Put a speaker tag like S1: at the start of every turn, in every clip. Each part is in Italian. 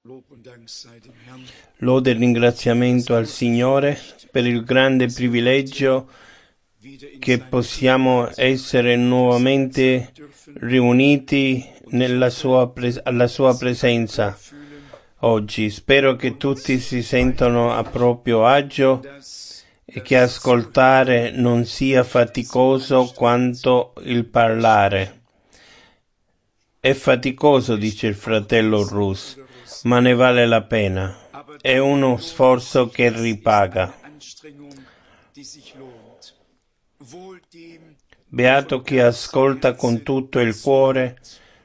S1: Lode e ringraziamento al Signore per il grande privilegio che possiamo essere nuovamente riuniti alla sua presenza oggi. Spero che tutti si sentano a proprio agio e che ascoltare non sia faticoso quanto il parlare. È faticoso, dice il fratello Rus, ma ne vale la pena. È uno sforzo che ripaga. Beato chi ascolta con tutto il cuore,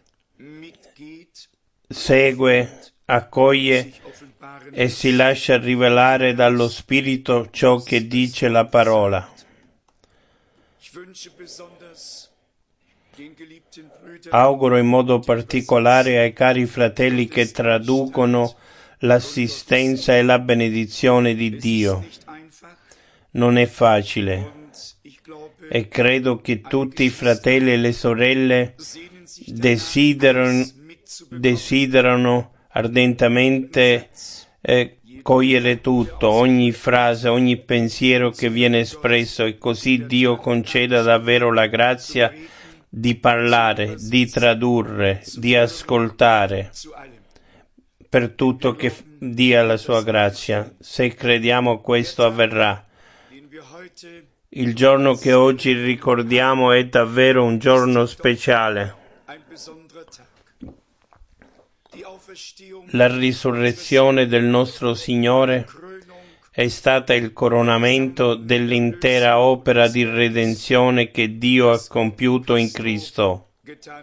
S1: segue, accoglie e si lascia rivelare dallo Spirito ciò che dice la parola. Auguro in modo particolare ai cari fratelli che traducono l'assistenza e la benedizione di Dio. Non è facile e credo che tutti i fratelli e le sorelle desiderano ardentemente cogliere tutto, ogni frase, ogni pensiero che viene espresso, e così Dio conceda davvero la grazia di parlare, di tradurre, di ascoltare, per tutto che dia la sua grazia. Se crediamo questo avverrà. Il giorno che oggi ricordiamo è davvero un giorno speciale. La risurrezione del nostro Signore è stata il coronamento dell'intera opera di redenzione che Dio ha compiuto in Cristo.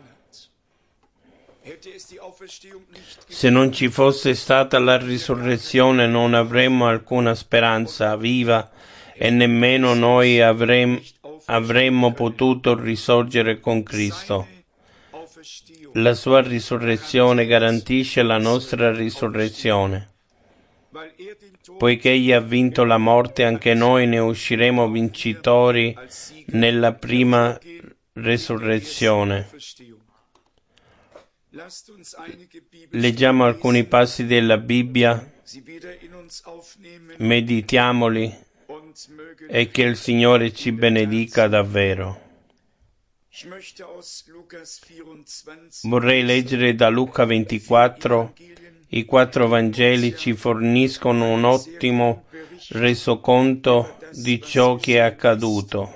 S1: Se non ci fosse stata la risurrezione non avremmo alcuna speranza viva e nemmeno noi avremmo potuto risorgere con Cristo. La sua risurrezione garantisce la nostra risurrezione. Poiché egli ha vinto la morte, anche noi ne usciremo vincitori nella prima risurrezione. Leggiamo alcuni passi della Bibbia, meditiamoli e che il Signore ci benedica davvero. Vorrei leggere da Luca 24. I 4 Vangeli ci forniscono un ottimo resoconto di ciò che è accaduto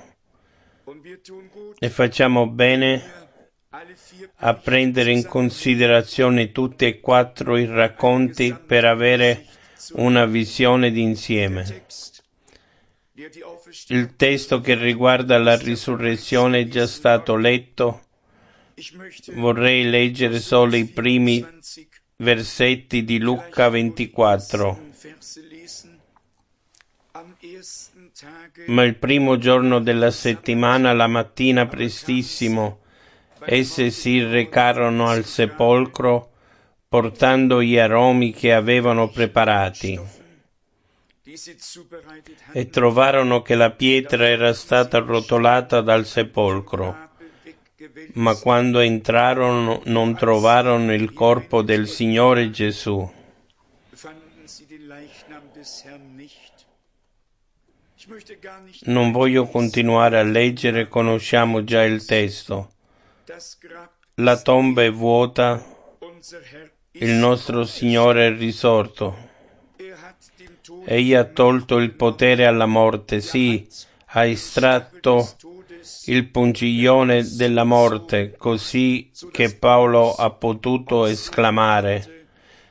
S1: e facciamo bene a prendere in considerazione tutti e 4 i racconti per avere una visione d'insieme. Il testo che riguarda la risurrezione è già stato letto. Vorrei leggere solo i primi versetti di Luca 24. Ma il primo giorno della settimana, la mattina prestissimo, esse si recarono al sepolcro portando gli aromi che avevano preparati e trovarono che la pietra era stata rotolata dal sepolcro. Ma quando entrarono non trovarono il corpo del Signore Gesù. Non voglio continuare a leggere, conosciamo già il testo. La tomba è vuota, il nostro Signore è risorto. Egli ha tolto il potere alla morte, sì, ha estratto il pungiglione della morte, così che Paolo ha potuto esclamare: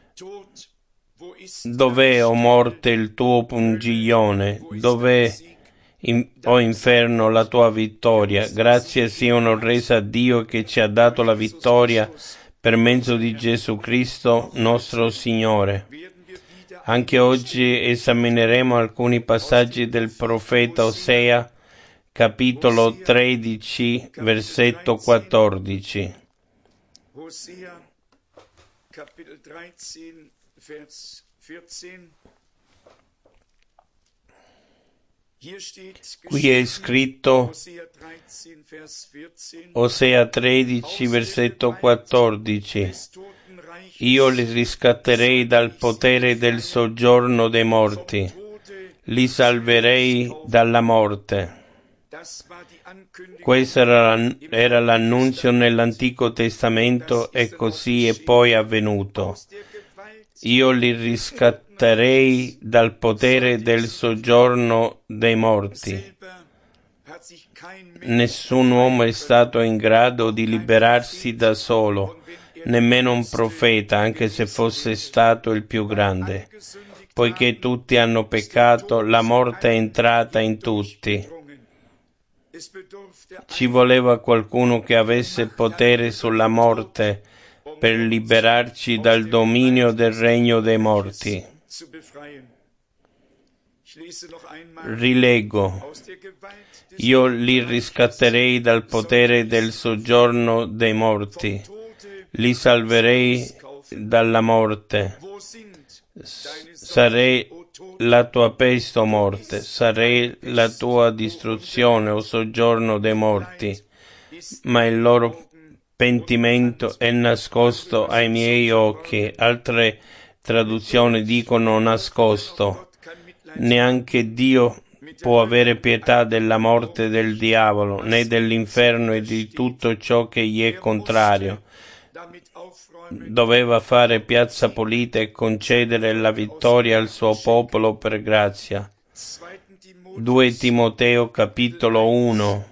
S1: «Dov'è, o morte, il tuo pungiglione? Dov'è, o inferno, la tua vittoria?» Grazie siano rese a Dio che ci ha dato la vittoria per mezzo di Gesù Cristo nostro Signore. Anche oggi esamineremo alcuni passaggi del profeta Osea, capitolo 13, versetto 14.
S2: Hosea, Kapitel 13, Vers 14.
S1: Qui è scritto Osea 13, versetto 14. Io li riscatterei dal potere del soggiorno dei morti, li salverei dalla morte. Questo era l'annunzio nell'Antico Testamento e così è poi avvenuto. Io li riscatterei dal potere del soggiorno dei morti. Nessun uomo è stato in grado di liberarsi da solo, nemmeno un profeta, anche se fosse stato il più grande. Poiché tutti hanno peccato, la morte è entrata in tutti. Ci voleva qualcuno che avesse potere sulla morte per liberarci dal dominio del regno dei morti. Rileggo. Io li riscatterei dal potere del soggiorno dei morti, li salverei dalla morte. Sarei la tua peste, o morte, sarei la tua distruzione, o soggiorno dei morti, ma il loro pentimento è nascosto ai miei occhi. Altre traduzioni dicono nascosto. Neanche Dio può avere pietà della morte del diavolo, né dell'inferno e di tutto ciò che gli è contrario. Doveva fare piazza pulita e concedere la vittoria al suo popolo per grazia. 2 Timoteo capitolo 1.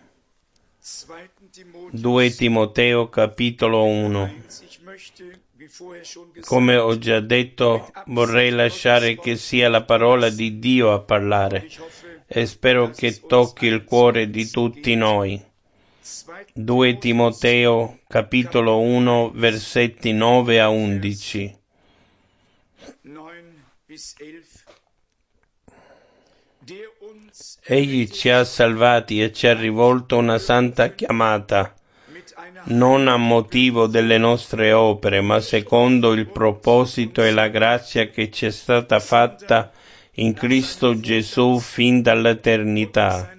S1: 2 Timoteo capitolo 1. Come ho già detto, vorrei lasciare che sia la parola di Dio a parlare e spero che tocchi il cuore di tutti noi. 2 Timoteo capitolo 1 versetti 9 a 11. Egli ci ha salvati e ci ha rivolto una santa chiamata, non a motivo delle nostre opere, ma secondo il proposito e la grazia che ci è stata fatta in Cristo Gesù fin dall'eternità,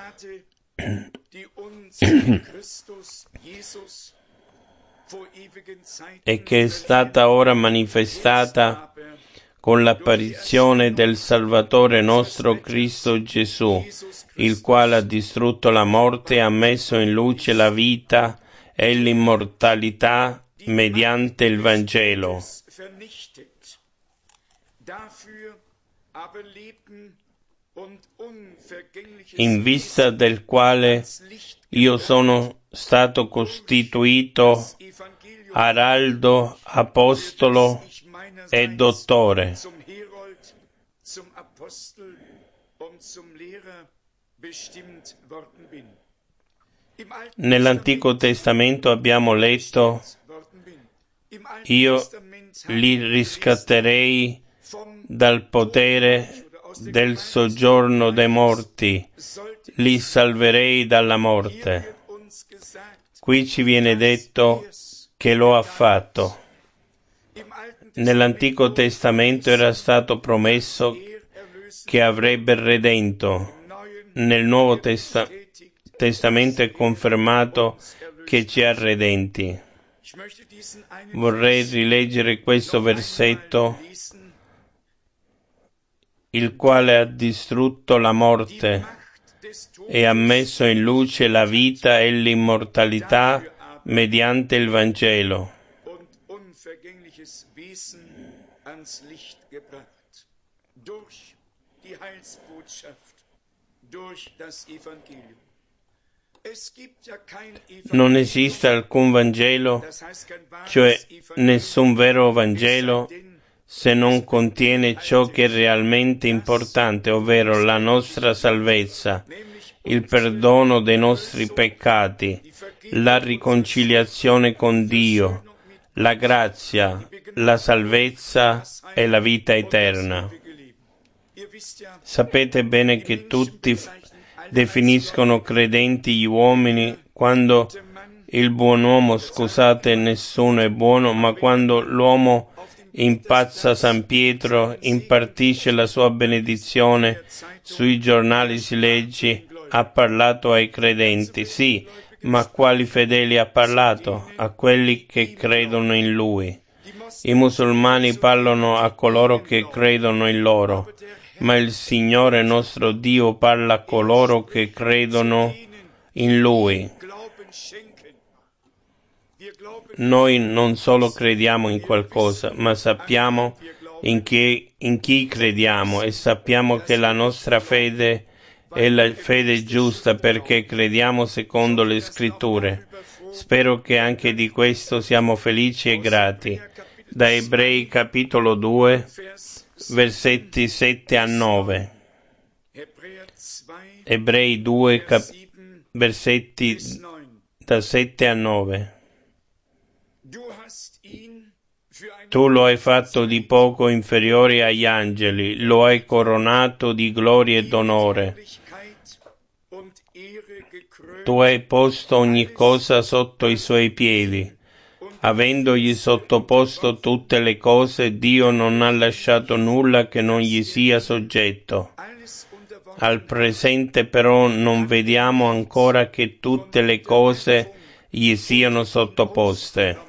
S1: e che è stata ora manifestata con l'apparizione del Salvatore nostro Cristo Gesù, il quale ha distrutto la morte e ha messo in luce la vita e l'immortalità mediante il Vangelo, in vista del quale io sono stato costituito araldo, apostolo e dottore. Nell'Antico Testamento abbiamo letto: io li riscatterei dal potere del soggiorno dei morti, li salverei dalla morte. Qui ci viene detto che lo ha fatto. Nell'Antico Testamento era stato promesso che avrebbe redento. Nel Nuovo Testamento è confermato che ci ha redenti. Vorrei rileggere questo versetto: il quale ha distrutto la morte e ha messo in luce la vita e l'immortalità mediante il Vangelo. Non esiste alcun Vangelo, cioè nessun vero Vangelo, se non contiene ciò che è realmente importante, ovvero la nostra salvezza, il perdono dei nostri peccati, la riconciliazione con Dio, la grazia, la salvezza e la vita eterna. Sapete bene che tutti definiscono credenti gli uomini quando il buon uomo, scusate, nessuno è buono, ma quando l'uomo impazza San Pietro, impartisce la sua benedizione, sui giornali si legge, ha parlato ai credenti, sì, ma a quali fedeli ha parlato? A quelli che credono in Lui. I musulmani parlano a coloro che credono in loro, ma il Signore nostro Dio parla a coloro che credono in Lui. Noi non solo crediamo in qualcosa, ma sappiamo in chi crediamo e sappiamo che la nostra fede è la fede giusta perché crediamo secondo le Scritture. Spero che anche di questo siamo felici e grati. Da Ebrei capitolo 2, versetti 7 a 9. Ebrei 2, versetti da 7 a 9. Tu lo hai fatto di poco inferiore agli angeli, lo hai coronato di gloria ed onore. Tu hai posto ogni cosa sotto i suoi piedi. Avendogli sottoposto tutte le cose, Dio non ha lasciato nulla che non gli sia soggetto. Al presente però non vediamo ancora che tutte le cose gli siano sottoposte.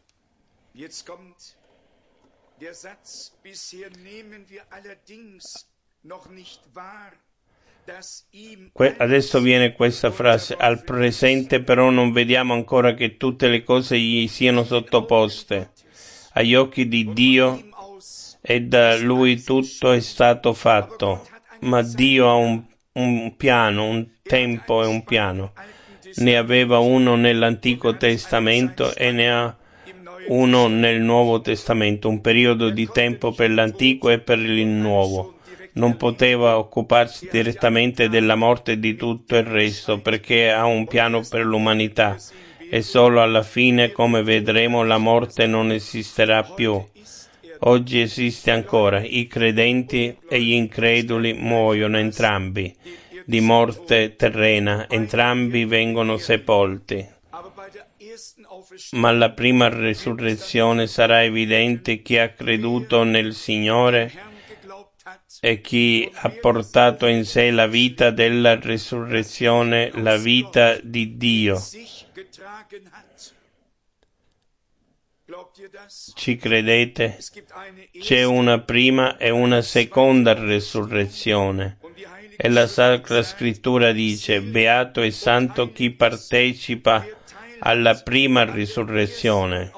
S2: Der Satz, bisher nehmen wir allerdings noch nicht wahr, dass ihm
S1: Adesso viene questa frase, al presente però non vediamo ancora che tutte le cose gli siano sottoposte. Agli occhi di Dio e da Lui tutto è stato fatto, ma Dio ha un piano, un tempo e un piano. Ne aveva uno nell'Antico Testamento e ne ha uno nel Nuovo Testamento, un periodo di tempo per l'Antico e per il Nuovo. Non poteva occuparsi direttamente della morte e di tutto il resto, perché ha un piano per l'umanità, e solo alla fine, come vedremo, la morte non esisterà più. Oggi esiste ancora, i credenti e gli increduli muoiono entrambi, di morte terrena, entrambi vengono sepolti. Ma alla prima resurrezione sarà evidente chi ha creduto nel Signore e chi ha portato in sé la vita della resurrezione, la vita di Dio. Ci credete? C'è una prima e una seconda resurrezione. E la Sacra Scrittura dice: beato e santo chi partecipa alla prima risurrezione.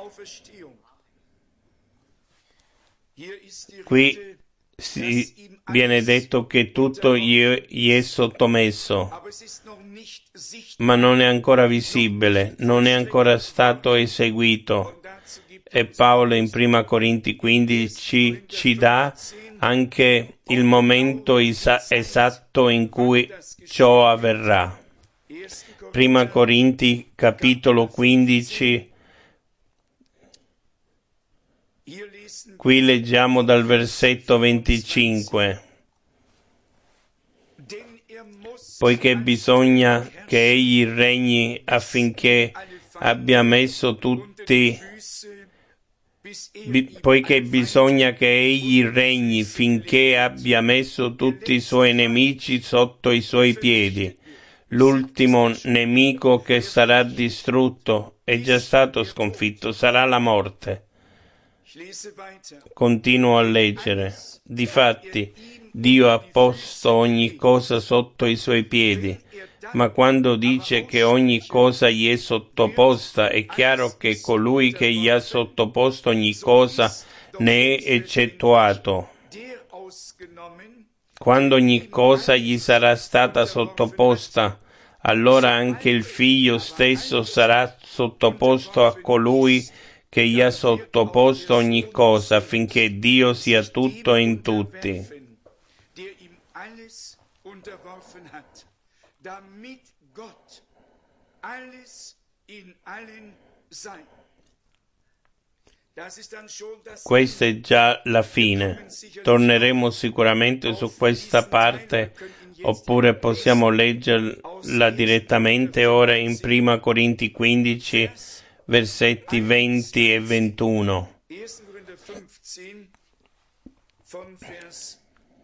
S1: Qui viene detto che tutto gli è sottomesso, ma non è ancora visibile, non è ancora stato eseguito. E Paolo in Prima Corinti 15 ci dà anche il momento esatto in cui ciò avverrà. Prima Corinti capitolo 15. Qui leggiamo dal versetto 25. Poiché bisogna che egli regni affinché abbia messo tutti poiché bisogna che egli regni finché abbia messo tutti i suoi nemici sotto i suoi piedi. L'ultimo nemico che sarà distrutto è già stato sconfitto, sarà la morte. Continuo a leggere. Difatti, Dio ha posto ogni cosa sotto i suoi piedi, ma quando dice che ogni cosa gli è sottoposta, è chiaro che colui che gli ha sottoposto ogni cosa ne è eccettuato. Quando ogni cosa gli sarà stata sottoposta, allora anche il Figlio stesso sarà sottoposto a colui che gli ha sottoposto ogni cosa, affinché Dio sia tutto in tutti. Questa è già la fine. Torneremo sicuramente su questa parte, oppure possiamo leggerla direttamente ora in Prima Corinti 15, versetti 20 e 21.
S2: 17 von Vers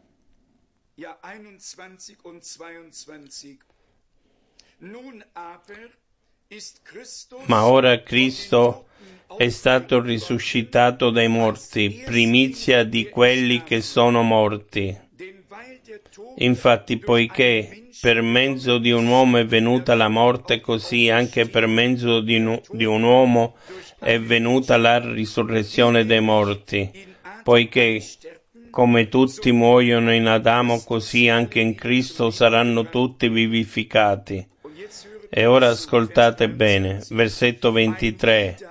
S2: 21 und 22. Nun aber ist Christus
S1: Ma ora Cristo è stato risuscitato dai morti, primizia di quelli che sono morti. Infatti, poiché per mezzo di un uomo è venuta la morte, così anche per mezzo di un uomo è venuta la risurrezione dei morti. Poiché, come tutti muoiono in Adamo, così anche in Cristo saranno tutti vivificati. E ora ascoltate bene, versetto 23.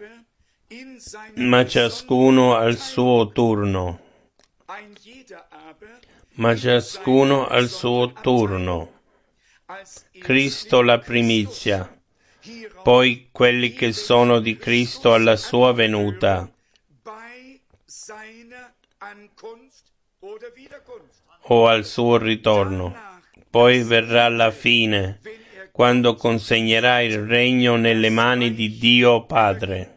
S1: Ma ciascuno al suo turno. Ma ciascuno al suo turno. Cristo la primizia, poi quelli che sono di Cristo alla sua venuta, o al suo ritorno. Poi verrà la fine, quando consegnerà il regno nelle mani di Dio Padre.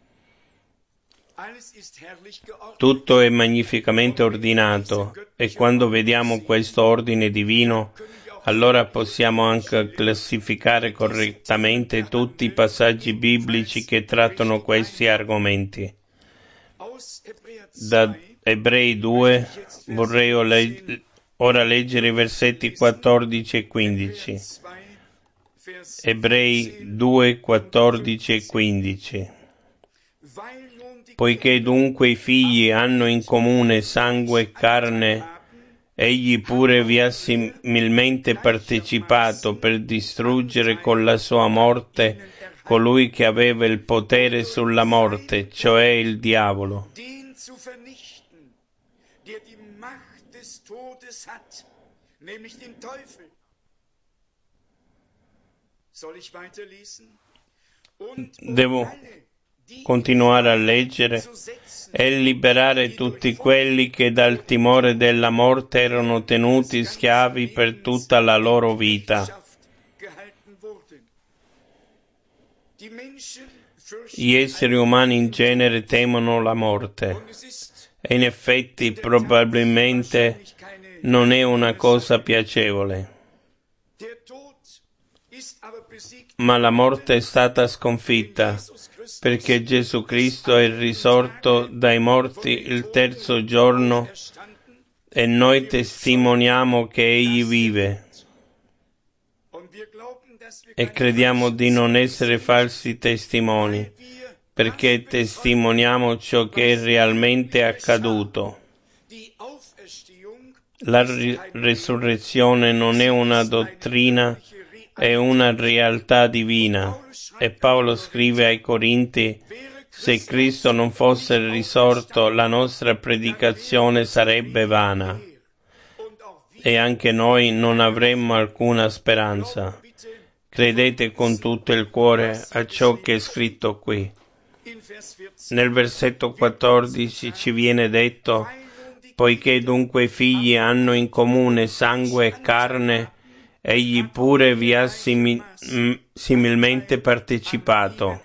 S1: Tutto è magnificamente ordinato, e quando vediamo questo ordine divino, allora possiamo anche classificare correttamente tutti i passaggi biblici che trattano questi argomenti. Da Ebrei 2 vorrei ora leggere i versetti 14 e 15. Ebrei 2, 14 e 15. Poiché dunque i figli hanno in comune sangue e carne, egli pure vi ha similmente partecipato per distruggere con la sua morte colui che aveva il potere sulla morte, cioè il diavolo. Devo continuare a leggere e liberare tutti quelli che dal timore della morte erano tenuti schiavi per tutta la loro vita. Gli esseri umani in genere temono la morte, e in effetti probabilmente non è una cosa piacevole. Ma la morte è stata sconfitta, perché Gesù Cristo è risorto dai morti il terzo giorno e noi testimoniamo che Egli vive. E crediamo di non essere falsi testimoni, perché testimoniamo ciò che è realmente accaduto. La risurrezione non è una dottrina, è una realtà divina. E Paolo scrive ai Corinti: se Cristo non fosse risorto, la nostra predicazione sarebbe vana, e anche noi non avremmo alcuna speranza. Credete con tutto il cuore a ciò che è scritto qui. Nel versetto 14 ci viene detto: poiché dunque i figli hanno in comune sangue e carne, egli pure vi ha similmente partecipato.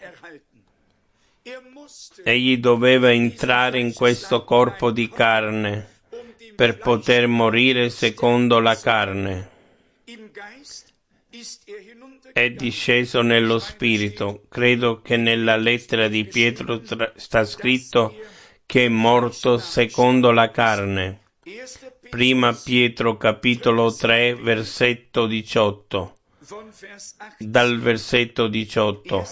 S1: Egli doveva entrare in questo corpo di carne per poter morire secondo la carne. È disceso nello spirito. Credo che nella lettera di Pietro sta scritto che è morto secondo la carne. Prima Pietro capitolo 3 versetto 18. Dal versetto 18.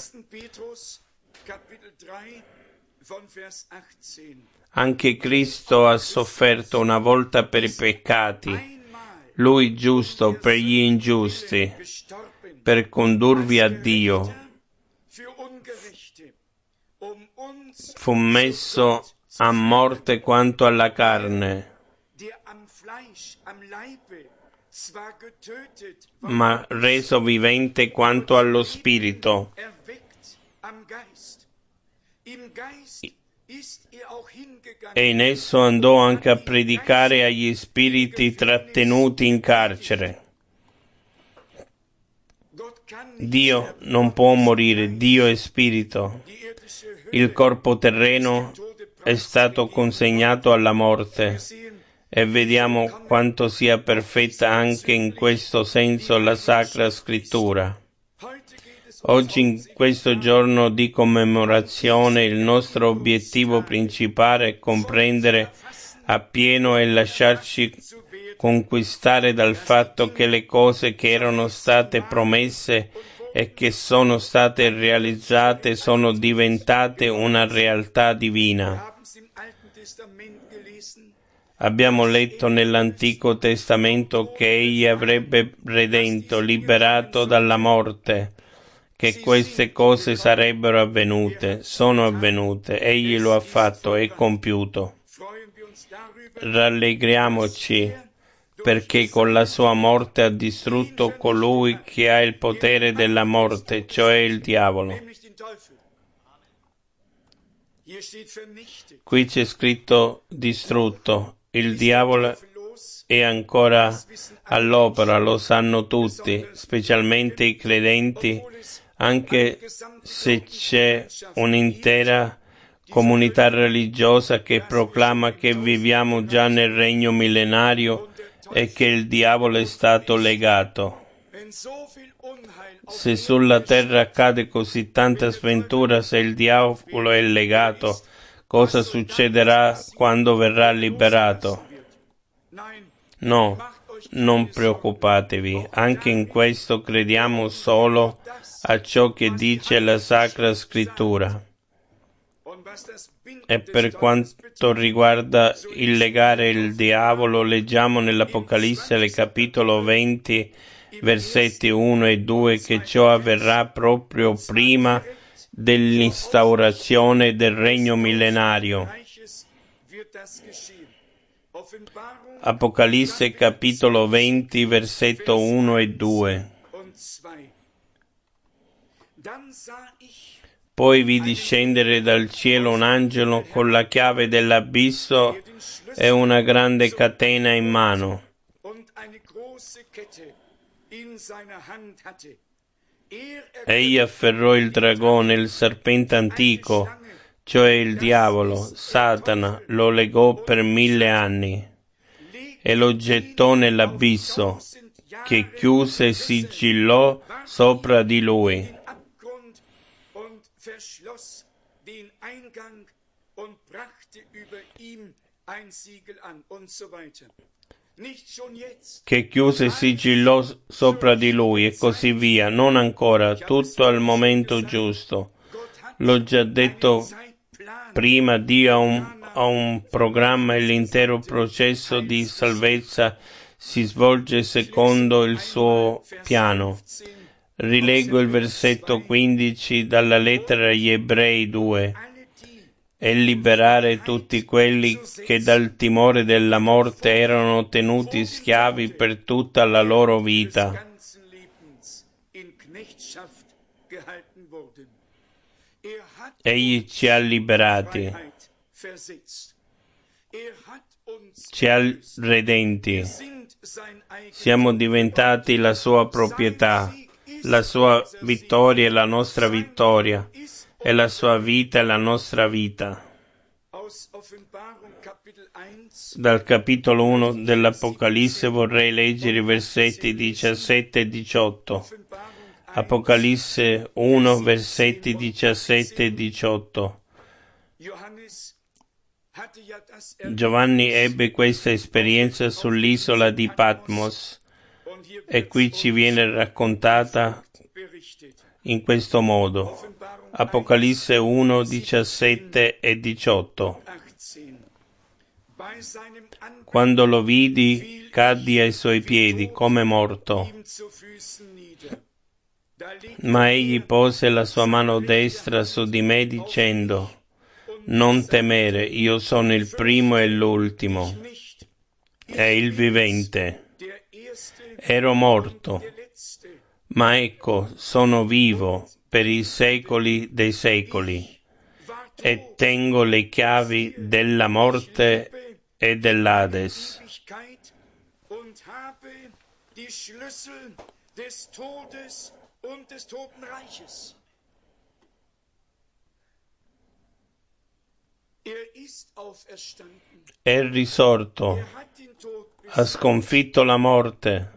S1: Anche Cristo ha sofferto una volta per i peccati, Lui giusto per gli ingiusti, per condurvi a Dio. Fu messo a morte quanto alla carne, ma reso vivente quanto allo spirito. E in esso andò anche a predicare agli spiriti trattenuti in carcere. Dio non può morire, Dio è spirito. Il corpo terreno è stato consegnato alla morte e vediamo quanto sia perfetta anche in questo senso la Sacra Scrittura. Oggi, in questo giorno di commemorazione, il nostro obiettivo principale è comprendere appieno e lasciarci conquistare dal fatto che le cose che erano state promesse e che sono state realizzate sono diventate una realtà divina. Abbiamo letto nell'Antico Testamento che Egli avrebbe redento, liberato dalla morte, che queste cose sarebbero avvenute, sono avvenute, Egli lo ha fatto e compiuto. Rallegriamoci perché con la sua morte ha distrutto colui che ha il potere della morte, cioè il diavolo. Qui c'è scritto distrutto. Il diavolo è ancora all'opera, lo sanno tutti, specialmente i credenti, anche se c'è un'intera comunità religiosa che proclama che viviamo già nel regno millenario e che il diavolo è stato legato. Se sulla terra accade così tanta sventura, se il diavolo è legato, cosa succederà quando verrà liberato? No, non preoccupatevi, anche in questo crediamo solo a ciò che dice la Sacra Scrittura. E per quanto riguarda il legare il diavolo, leggiamo nell'Apocalisse, capitolo 20, versetti 1 e 2, che ciò avverrà proprio prima dell'instaurazione del regno millenario. Apocalisse capitolo 20, versetto 1 e 2. Poi vidi scendere dal cielo un angelo con la chiave dell'abisso e una grande catena in mano. Egli afferrò il dragone, il serpente antico, cioè il diavolo, Satana, lo legò per 1000 anni e lo gettò nell'abisso, che chiuse e sigillò sopra di lui. Che chiuse e sigillò sopra di lui e così via, non ancora, tutto al momento giusto. L'ho già detto prima, Dio ha un programma e l'intero processo di salvezza si svolge secondo il suo piano. Rileggo il versetto 15 dalla lettera agli Ebrei 2. E liberare tutti quelli che dal timore della morte erano tenuti schiavi per tutta la loro vita. Egli ci ha liberati, ci ha redenti, siamo diventati la sua proprietà, la sua vittoria è la nostra vittoria, e la sua vita è la nostra vita. Dal capitolo 1 dell'Apocalisse vorrei leggere i versetti 17 e 18. Apocalisse 1, versetti 17 e 18. Giovanni ebbe questa esperienza sull'isola di Patmos e qui ci viene raccontata in questo modo. Apocalisse 1, 17 e 18. Quando lo vidi, caddi ai suoi piedi come morto. Ma egli pose la sua mano destra su di me dicendo: non temere, io sono il primo e l'ultimo, e il vivente. Ero morto, ma ecco, sono vivo per i secoli dei secoli, e tengo le chiavi della morte e dell'Ades. è risorto, ha sconfitto la morte,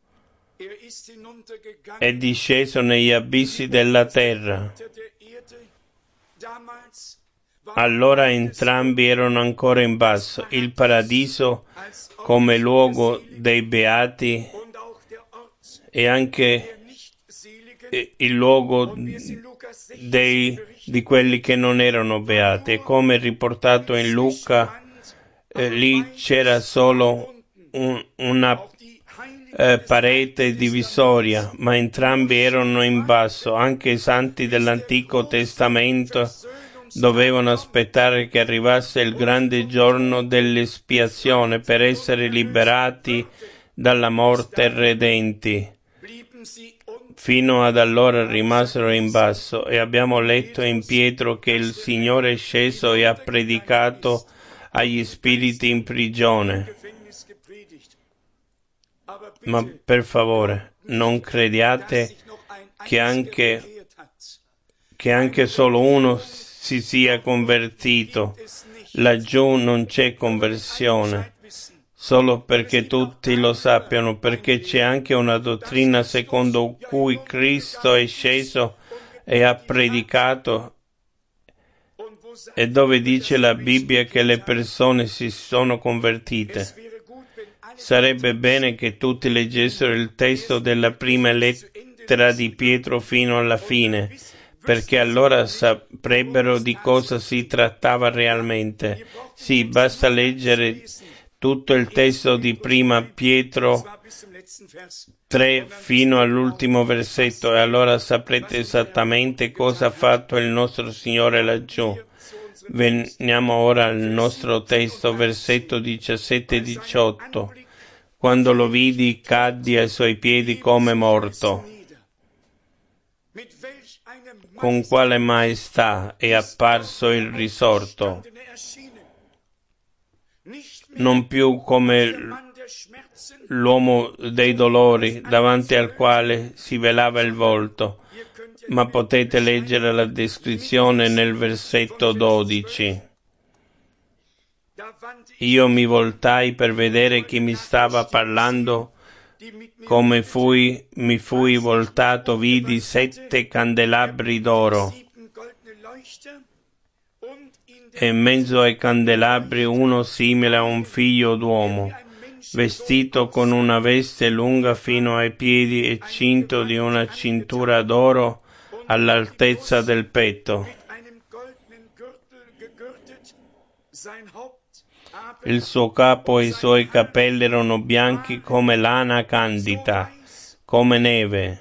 S1: è disceso negli abissi della terra. Allora entrambi erano ancora in basso, il paradiso come luogo dei beati e anche il luogo di quelli che non erano beati. E come riportato in Luca, lì c'era solo una parete divisoria, ma entrambi erano in basso. Anche i santi dell'Antico Testamento dovevano aspettare che arrivasse il grande giorno dell'espiazione per essere liberati dalla morte e redenti. Fino ad allora rimasero in basso, e abbiamo letto in Pietro che il Signore è sceso e ha predicato agli spiriti in prigione. Ma per favore, non crediate che anche solo uno si sia convertito. Laggiù non c'è conversione, solo perché tutti lo sappiano, perché c'è anche una dottrina secondo cui Cristo è sceso e ha predicato, e dove dice la Bibbia che le persone si sono convertite. Sarebbe bene che tutti leggessero il testo della prima lettera di Pietro fino alla fine, perché allora saprebbero di cosa si trattava realmente. Sì, basta leggere tutto il testo di prima Pietro 3 fino all'ultimo versetto, e allora saprete esattamente cosa ha fatto il nostro Signore laggiù. Veniamo ora al nostro testo, versetto 17 e 18. Quando lo vidi, caddi ai suoi piedi come morto. Con quale maestà è apparso il risorto, non più come l'uomo dei dolori davanti al quale si velava il volto, ma potete leggere la descrizione nel versetto 12. Io mi voltai per vedere chi mi stava parlando. Come mi fui voltato, vidi 7 candelabri d'oro, e in mezzo ai candelabri uno simile a un figlio d'uomo, vestito con una veste lunga fino ai piedi e cinto di una cintura d'oro all'altezza del petto. Il suo capo e i suoi capelli erano bianchi come lana candida, come neve.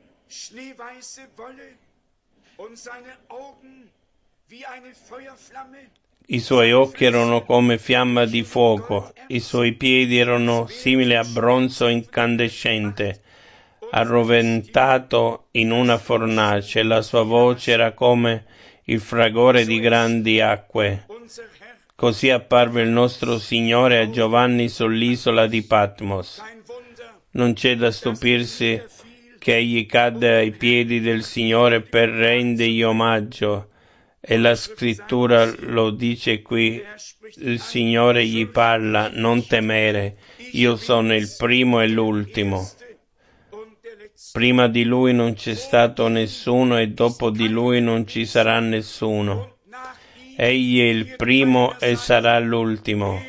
S1: I suoi occhi erano come fiamma di fuoco, i suoi piedi erano simili a bronzo incandescente, arroventato in una fornace, la sua voce era come il fragore di grandi acque. Così apparve il nostro Signore a Giovanni sull'isola di Patmos. Non c'è da stupirsi che egli cadde ai piedi del Signore per rendergli omaggio, e la scrittura lo dice qui, il Signore gli parla: non temere, io sono il primo e l'ultimo. Prima di lui non c'è stato nessuno e dopo di lui non ci sarà nessuno. Egli è il primo e sarà l'ultimo.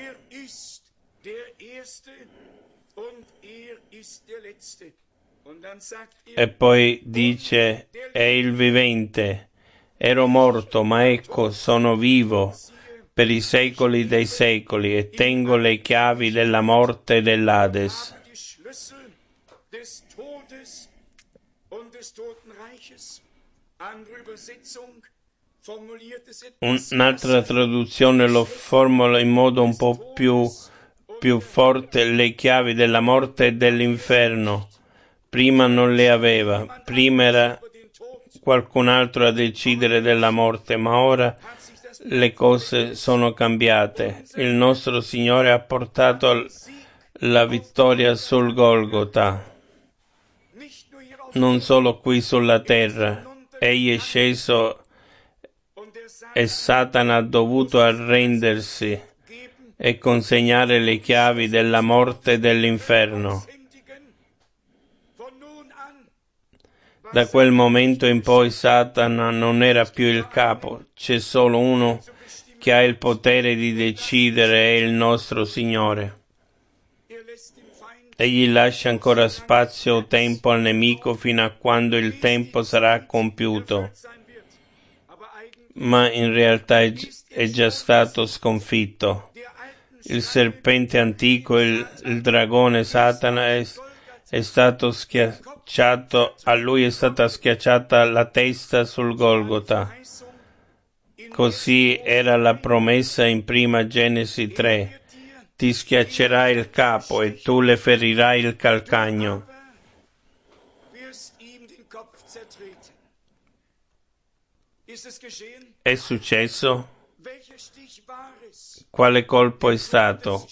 S1: E poi dice: è il vivente. Ero morto, ma ecco, sono vivo per i secoli dei secoli e tengo le chiavi della morte e dell'Ades. Un'altra traduzione lo formula in modo un po' più forte: le chiavi della morte e dell'inferno. Prima non le aveva, prima era qualcun altro a decidere della morte, ma ora le cose sono cambiate. Il nostro Signore ha portato la vittoria sul Golgota, non solo qui sulla terra. Egli è sceso e Satana ha dovuto arrendersi e consegnare le chiavi della morte e dell'inferno. Da quel momento in poi Satana non era più il capo, c'è solo uno che ha il potere di decidere, è il nostro Signore. Egli lascia ancora spazio o tempo al nemico fino a quando il tempo sarà compiuto, ma in realtà è già stato sconfitto. Il serpente antico, il dragone Satana è stato schiacciato, a lui è stata schiacciata la testa sul Golgota. Così era la promessa in prima Genesi 3. Ti schiaccerà il capo e tu le ferirai il calcagno. È successo? Quale colpo è stato?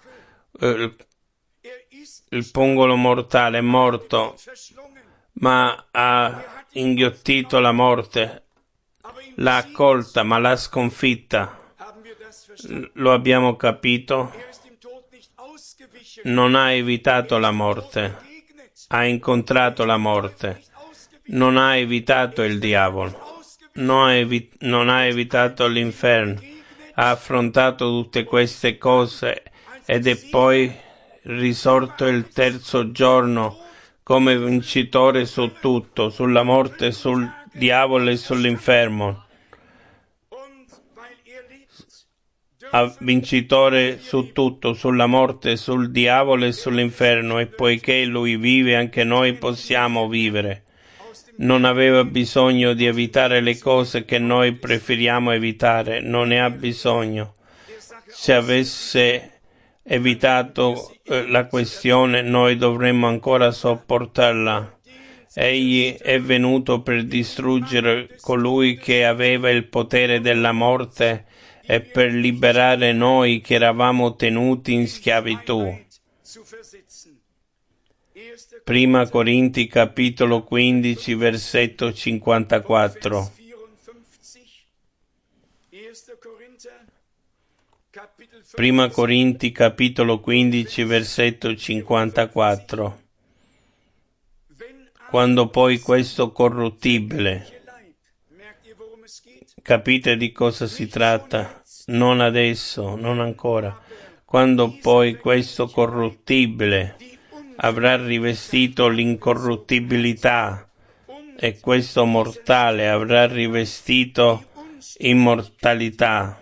S1: Il pungolo mortale è morto, ma ha inghiottito la morte, l'ha accolta, ma l'ha sconfitta. Lo abbiamo capito? Non ha evitato la morte, ha incontrato la morte, non ha evitato il diavolo, non ha evitato l'inferno, ha affrontato tutte queste cose ed è poi risorto il terzo giorno come vincitore su tutto, sulla morte, sul diavolo e sull'inferno. Vincitore su tutto, sulla morte, sul diavolo e sull'inferno, e poiché lui vive, anche noi possiamo vivere. Non aveva bisogno di evitare le cose che noi preferiamo evitare, non ne ha bisogno. Se avesse evitato la questione, noi dovremmo ancora sopportarla. Egli è venuto per distruggere colui che aveva il potere della morte e per liberare noi che eravamo tenuti in schiavitù. Prima Corinti capitolo 15 versetto 54. Prima Corinti capitolo 15 versetto 54. Quando poi questo corruttibile, capite di cosa si tratta? Non adesso, non ancora. Quando poi questo corruttibile avrà rivestito l'incorruttibilità e questo mortale avrà rivestito immortalità,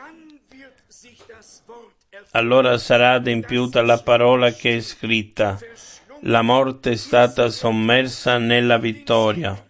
S1: allora sarà adempiuta la parola che è scritta: la morte è stata sommersa nella vittoria.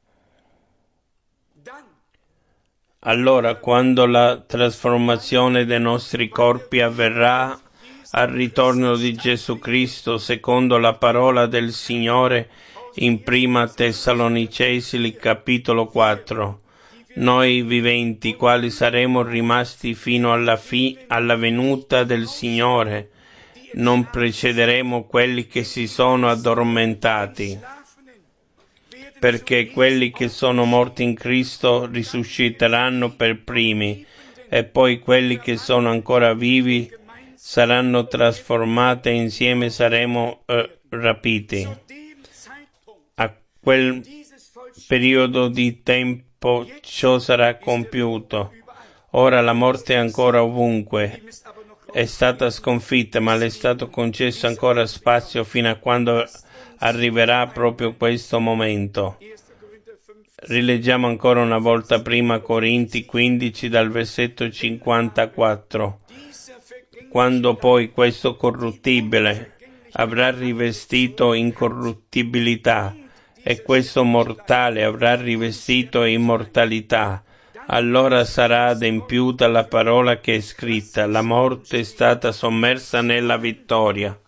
S1: Allora, quando la trasformazione dei nostri corpi avverrà al ritorno di Gesù Cristo, secondo la parola del Signore in prima Tessalonicesi capitolo 4, noi viventi, quali saremo rimasti fino alla venuta del Signore, non precederemo quelli che si sono addormentati, perché quelli che sono morti in Cristo risusciteranno per primi, e poi quelli che sono ancora vivi saranno trasformati e insieme saremo rapiti. A quel periodo di tempo ciò sarà compiuto. Ora la morte è ancora ovunque, è stata sconfitta, ma le è stato concesso ancora spazio fino a quando arriverà proprio questo momento. Rileggiamo ancora una volta prima Corinti 15 dal versetto 54. Quando poi questo corruttibile avrà rivestito incorruttibilità e questo mortale avrà rivestito immortalità, allora sarà adempiuta la parola che è scritta: la morte è stata sommersa nella vittoria.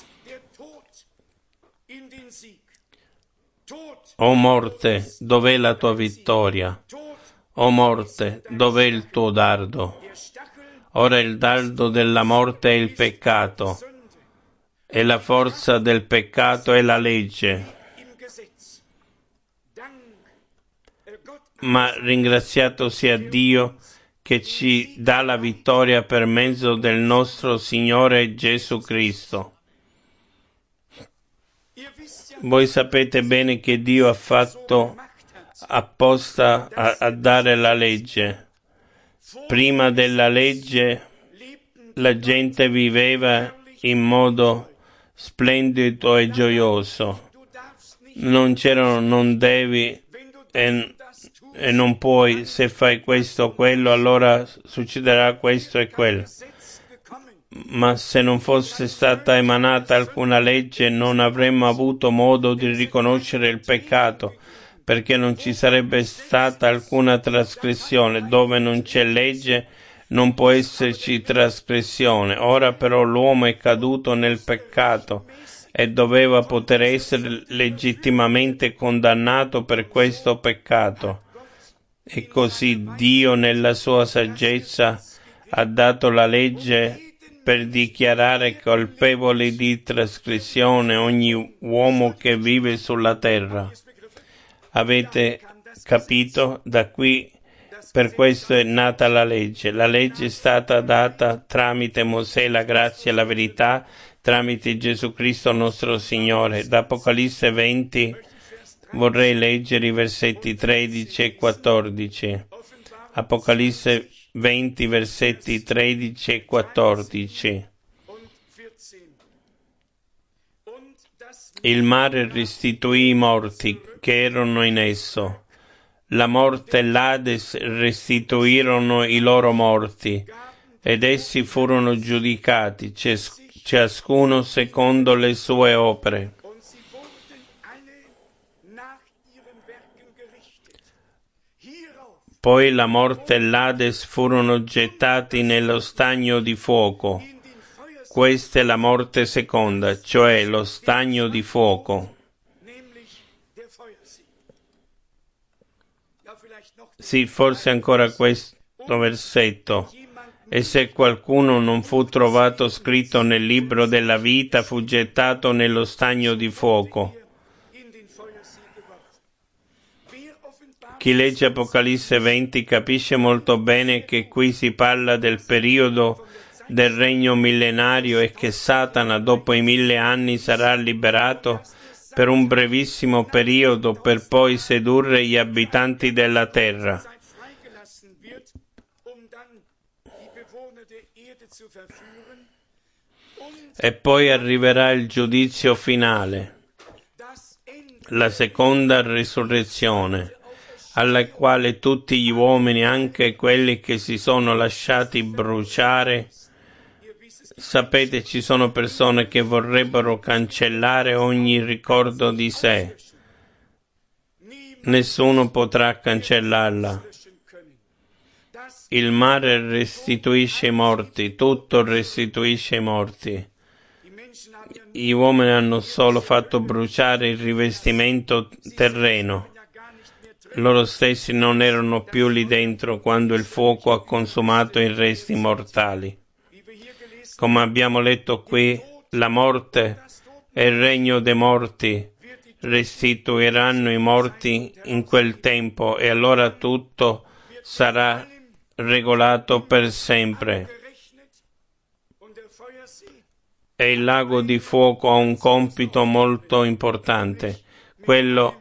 S1: O morte, dov'è la tua vittoria? O morte, dov'è il tuo dardo? Ora il dardo della morte è il peccato, e la forza del peccato è la legge. ma ringraziato sia Dio che ci dà la vittoria per mezzo del nostro Signore Gesù Cristo. Voi sapete bene che Dio ha fatto apposta a dare la legge. Prima della legge la gente viveva in modo splendido e gioioso. Non c'erano non devi e non puoi, se fai questo o quello allora succederà questo e quello. Ma se non fosse stata emanata alcuna legge non avremmo avuto modo di riconoscere il peccato, perché non ci sarebbe stata alcuna trasgressione. Dove non c'è legge non può esserci trasgressione. Ora però l'uomo è caduto nel peccato e doveva poter essere legittimamente condannato per questo peccato. E così Dio nella sua saggezza ha dato la legge per dichiarare colpevoli di trasgressione ogni uomo che vive sulla terra. Avete capito? Da qui, per questo è nata la legge. La legge è stata data tramite Mosè, la grazia e la verità, tramite Gesù Cristo nostro Signore. Da Apocalisse 20 vorrei leggere i versetti 13 e 14. Apocalisse 20, versetti 13 e 14. Il mare restituì i morti che erano in esso. La morte e l'Ades restituirono i loro morti, ed essi furono giudicati, ciascuno secondo le sue opere. Poi la morte e l'Ades furono gettati nello stagno di fuoco. Questa è la morte seconda, cioè lo stagno di fuoco. Sì, forse ancora questo versetto. E se qualcuno non fu trovato scritto nel libro della vita, fu gettato nello stagno di fuoco. Chi legge Apocalisse 20 capisce molto bene che qui si parla del periodo del regno millenario e che Satana dopo i 1000 anni sarà liberato per un brevissimo periodo per poi sedurre gli abitanti della terra. E poi arriverà il giudizio finale, la seconda risurrezione, alla quale tutti gli uomini, anche quelli che si sono lasciati bruciare, sapete, ci sono persone che vorrebbero cancellare ogni ricordo di sé. Nessuno potrà cancellarla. Il mare restituisce i morti, tutto restituisce i morti. Gli uomini hanno solo fatto bruciare il rivestimento terreno. Loro stessi non erano più lì dentro quando il fuoco ha consumato i resti mortali. Come abbiamo letto qui, la morte e il regno dei morti restituiranno i morti in quel tempo e allora tutto sarà regolato per sempre. E il lago di fuoco ha un compito molto importante, quello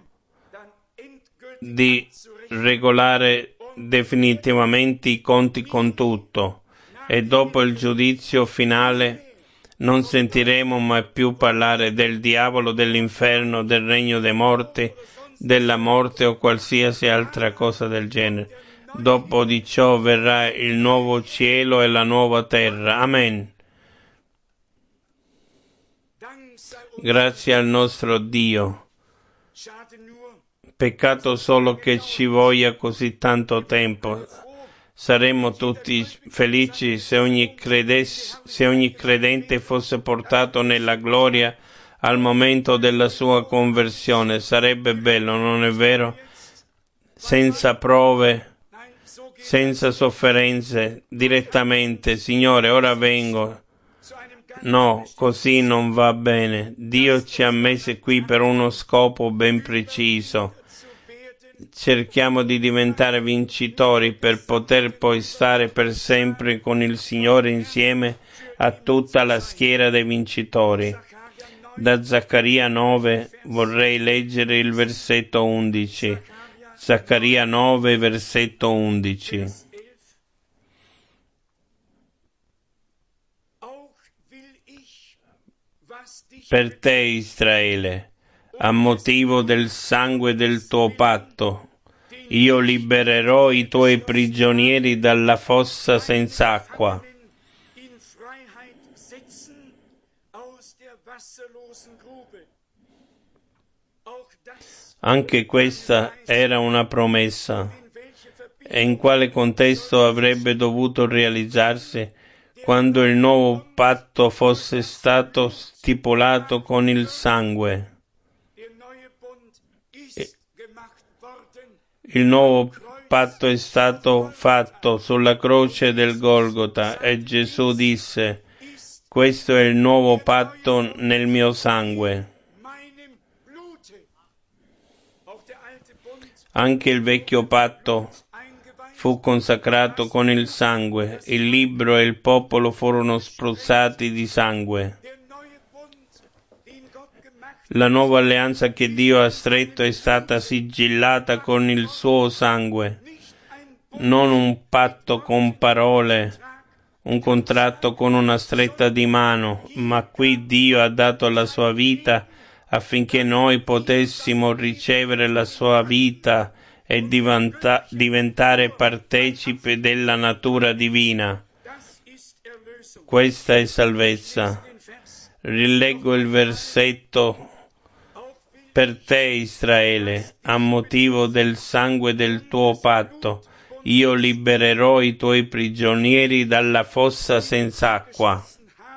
S1: di regolare definitivamente i conti con tutto, e dopo il giudizio finale non sentiremo mai più parlare del diavolo, dell'inferno, del regno dei morti, della morte o qualsiasi altra cosa del genere. Dopo di ciò verrà il nuovo cielo e la nuova terra. Amen. Grazie al nostro Dio. Peccato solo che ci voglia così tanto tempo. Saremmo tutti felici se ogni credente fosse portato nella gloria al momento della sua conversione. Sarebbe bello, non è vero? Senza prove, senza sofferenze, direttamente. Signore, ora vengo. No, così non va bene. Dio ci ha messi qui per uno scopo ben preciso. cerchiamo di diventare vincitori per poter poi stare per sempre con il Signore insieme a tutta la schiera dei vincitori. Da Zaccaria 9 vorrei leggere il versetto 11. Zaccaria 9, versetto 11. Per te, Israele, a motivo del sangue del tuo patto, io libererò i tuoi prigionieri dalla fossa senza acqua. Anche questa era una promessa. E in quale contesto avrebbe dovuto realizzarsi? Quando il nuovo patto fosse stato stipulato con il sangue. Il nuovo patto è stato fatto sulla croce del Golgota e Gesù disse: questo è il nuovo patto nel mio sangue. Anche il vecchio patto fu consacrato con il sangue, il libro e il popolo furono spruzzati di sangue. La nuova alleanza che Dio ha stretto è stata sigillata con il suo sangue, non un patto con parole, un contratto con una stretta di mano, ma qui Dio ha dato la sua vita affinché noi potessimo ricevere la sua vita e diventare partecipi della natura divina. Questa è salvezza. Rileggo il versetto: per te, Israele, a motivo del sangue del tuo patto, io libererò i tuoi prigionieri dalla fossa senza acqua.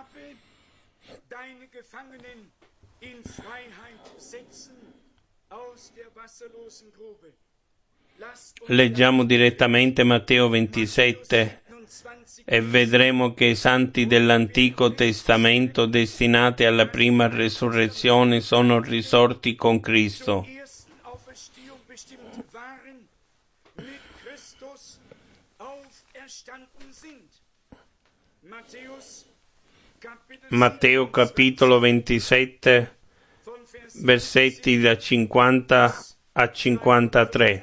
S1: Leggiamo direttamente Matteo 27 e vedremo che i santi dell'Antico Testamento destinati alla prima resurrezione sono risorti con Cristo. Matteo capitolo 27, versetti da 50 a 53.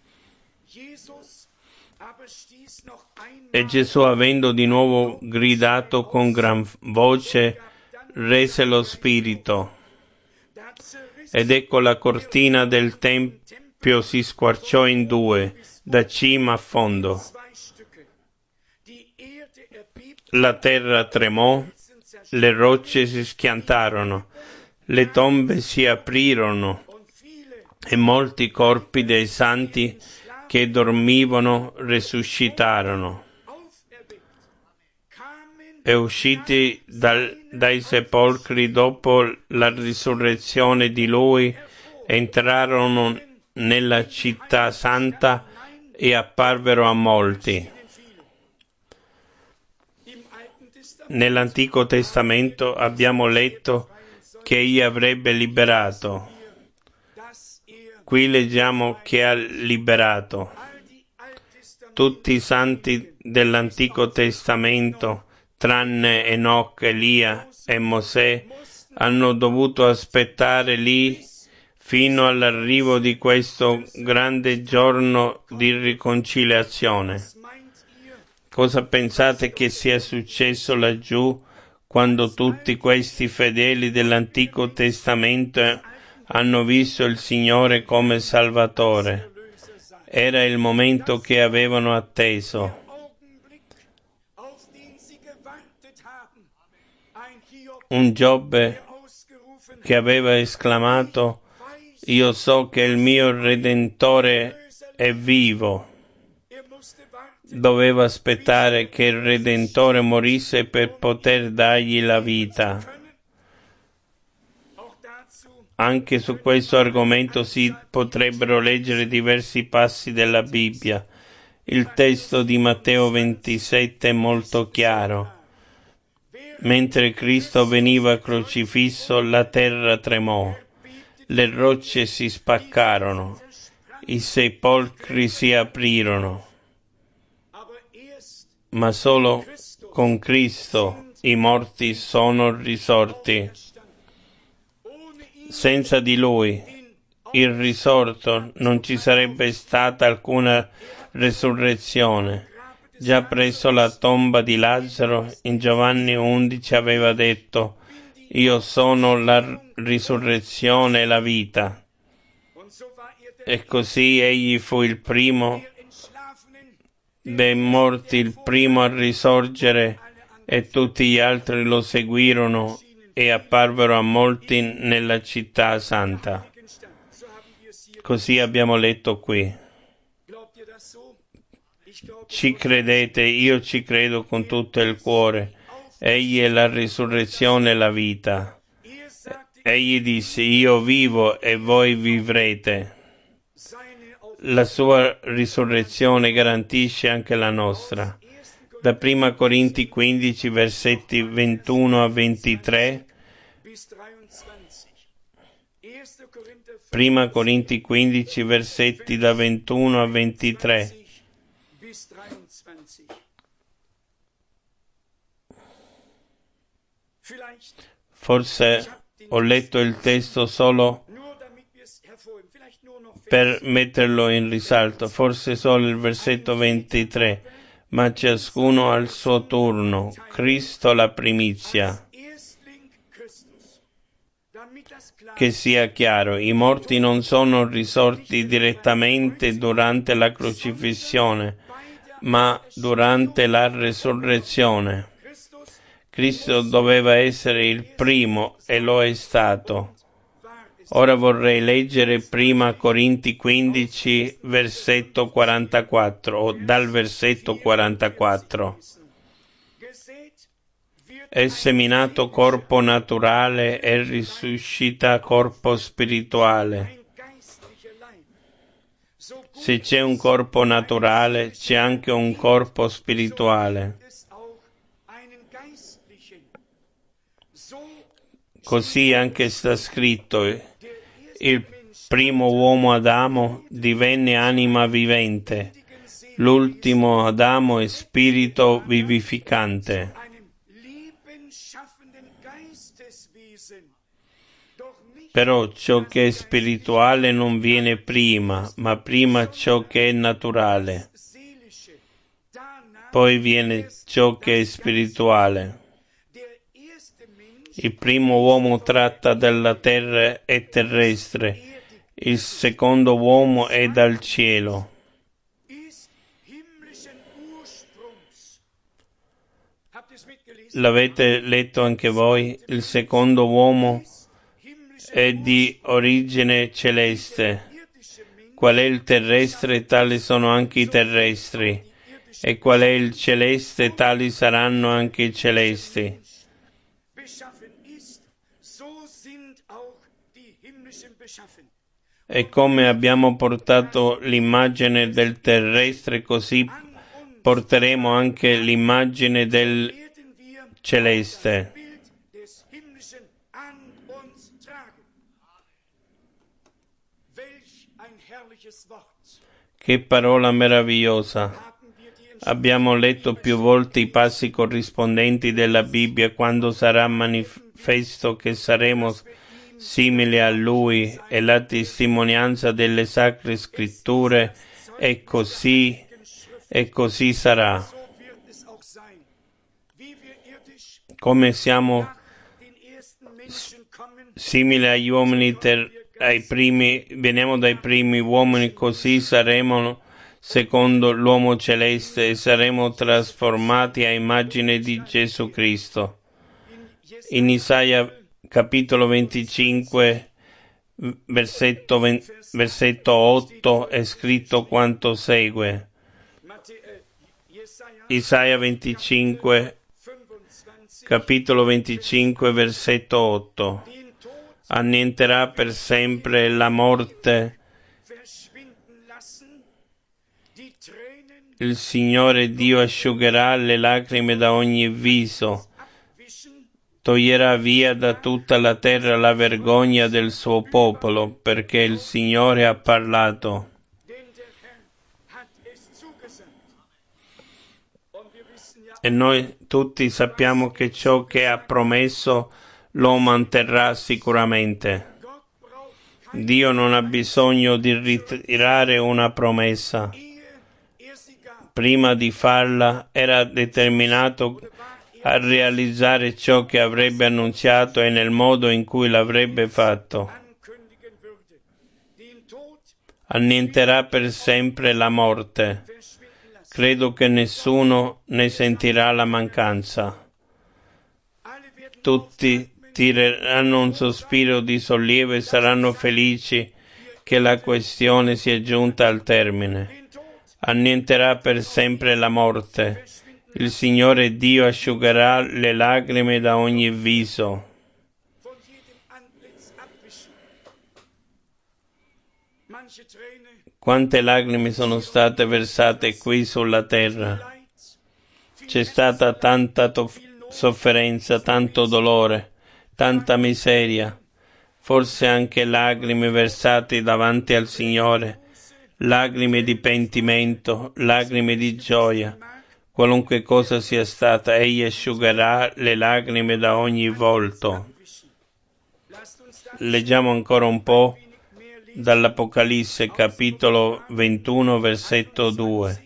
S1: E Gesù, avendo di nuovo gridato con gran voce, rese lo spirito. Ed ecco la cortina del tempio si squarciò in due, da cima a fondo. La terra tremò, le rocce si schiantarono, le tombe si aprirono e molti corpi dei santi che dormivano risuscitarono. E usciti dai sepolcri dopo la risurrezione di Lui, entrarono nella città santa e apparvero a molti. Nell'Antico Testamento abbiamo letto che Egli avrebbe liberato. Qui leggiamo che ha liberato. Tutti i santi dell'Antico Testamento, tranne Enoch, Elia e Mosè, hanno dovuto aspettare lì fino all'arrivo di questo grande giorno di riconciliazione. Cosa pensate che sia successo laggiù quando tutti questi fedeli dell'Antico Testamento hanno visto il Signore come Salvatore? Era il momento che avevano atteso. Un Giobbe che aveva esclamato: io so che il mio Redentore è vivo. Doveva aspettare che il Redentore morisse per poter dargli la vita. Anche su questo argomento si potrebbero leggere diversi passi della Bibbia. Il testo di Matteo 27 è molto chiaro. Mentre Cristo veniva crocifisso, la terra tremò, le rocce si spaccarono i sepolcri si aprirono, ma solo con Cristo i morti sono risorti. Senza di Lui, il risorto, non ci sarebbe stata alcuna resurrezione. Già presso la tomba di Lazzaro, in Giovanni 11 aveva detto: io sono la risurrezione e la vita. E così egli fu il primo dei morti, il primo a risorgere, e tutti gli altri lo seguirono e apparvero a molti nella città santa. Così abbiamo letto qui. Ci credete? Io ci credo con tutto il cuore. Egli è la risurrezione e la vita. Egli disse: io vivo e voi vivrete. La sua risurrezione garantisce anche la nostra. Da 1 Corinti 15, versetti 21 a 23. 1 Corinti 15, versetti da 21 a 23. Forse ho letto il testo solo per metterlo in risalto, forse solo il versetto 23, ma ciascuno al suo turno, Cristo la primizia. Che sia chiaro, i morti non sono risorti direttamente durante la crocifissione, ma durante la resurrezione. Cristo doveva essere il primo e lo è stato. Ora vorrei leggere 1 Corinti 15, versetto 44, o dal versetto 44. È seminato corpo naturale e risuscita corpo spirituale. Se c'è un corpo naturale, c'è anche un corpo spirituale. Così anche sta scritto: il primo uomo Adamo divenne anima vivente, l'ultimo Adamo è spirito vivificante. Però ciò che è spirituale non viene prima, ma prima ciò che è naturale. Poi viene ciò che è spirituale. Il primo uomo tratta dalla terra è terrestre, il secondo uomo è dal cielo. L'avete letto anche voi? Il secondo uomo è di origine celeste. Qual è il terrestre, tali sono anche i terrestri, e qual è il celeste, tali saranno anche i celesti. E come abbiamo portato l'immagine del terrestre, così porteremo anche l'immagine del celeste. Che parola meravigliosa! Abbiamo letto più volte i passi corrispondenti della Bibbia quando sarà manifesto che saremo simili a Lui, e la testimonianza delle Sacre Scritture, e così sarà. Come siamo simili agli uomini veniamo dai primi uomini, così saremo secondo l'uomo celeste e saremo trasformati a immagine di Gesù Cristo. In Isaia capitolo 25, versetto 8 è scritto quanto segue. Isaia 25, capitolo 25, versetto 8. Annienterà per sempre la morte. Il Signore Dio asciugherà le lacrime da ogni viso, toglierà via da tutta la terra la vergogna del suo popolo, perché il Signore ha parlato. E noi tutti sappiamo che ciò che ha promesso lo manterrà sicuramente. Dio non ha bisogno di ritirare una promessa. Prima di farla era determinato a realizzare ciò che avrebbe annunziato e nel modo in cui l'avrebbe fatto. Annienterà per sempre la morte. Credo che nessuno ne sentirà la mancanza. Tutti tireranno un sospiro di sollievo e saranno felici che la questione sia giunta al termine. Annienterà per sempre la morte. Il Signore Dio asciugherà le lacrime da ogni viso. Quante lacrime sono state versate qui sulla terra. C'è stata tanta sofferenza, tanto dolore, tanta miseria, forse anche lacrime versate davanti al Signore, lacrime di pentimento, lacrime di gioia. Qualunque cosa sia stata, Egli asciugherà le lacrime da ogni volto. Leggiamo ancora un po' dall'Apocalisse, capitolo 21, versetto 2.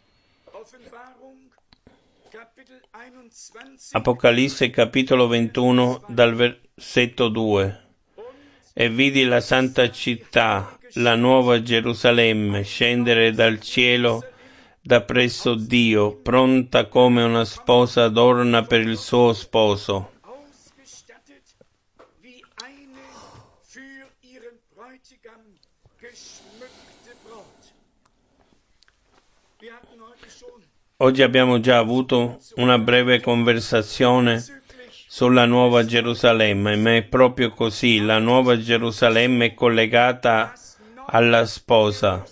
S1: Apocalisse, capitolo 21, dal versetto 2. E vidi la santa città, la nuova Gerusalemme, scendere dal cielo da presso Dio, pronta come una sposa adorna per il suo sposo. Oggi abbiamo già avuto una breve conversazione sulla Nuova Gerusalemme, ma è proprio così, la Nuova Gerusalemme è collegata alla sposa.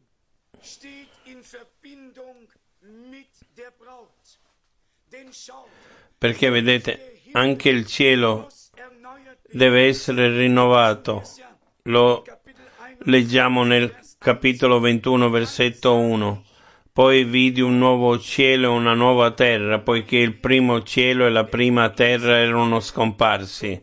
S1: Perché vedete, anche il cielo deve essere rinnovato. Lo leggiamo nel capitolo 21, versetto 1. Poi vidi un nuovo cielo e una nuova terra, poiché il primo cielo e la prima terra erano scomparsi.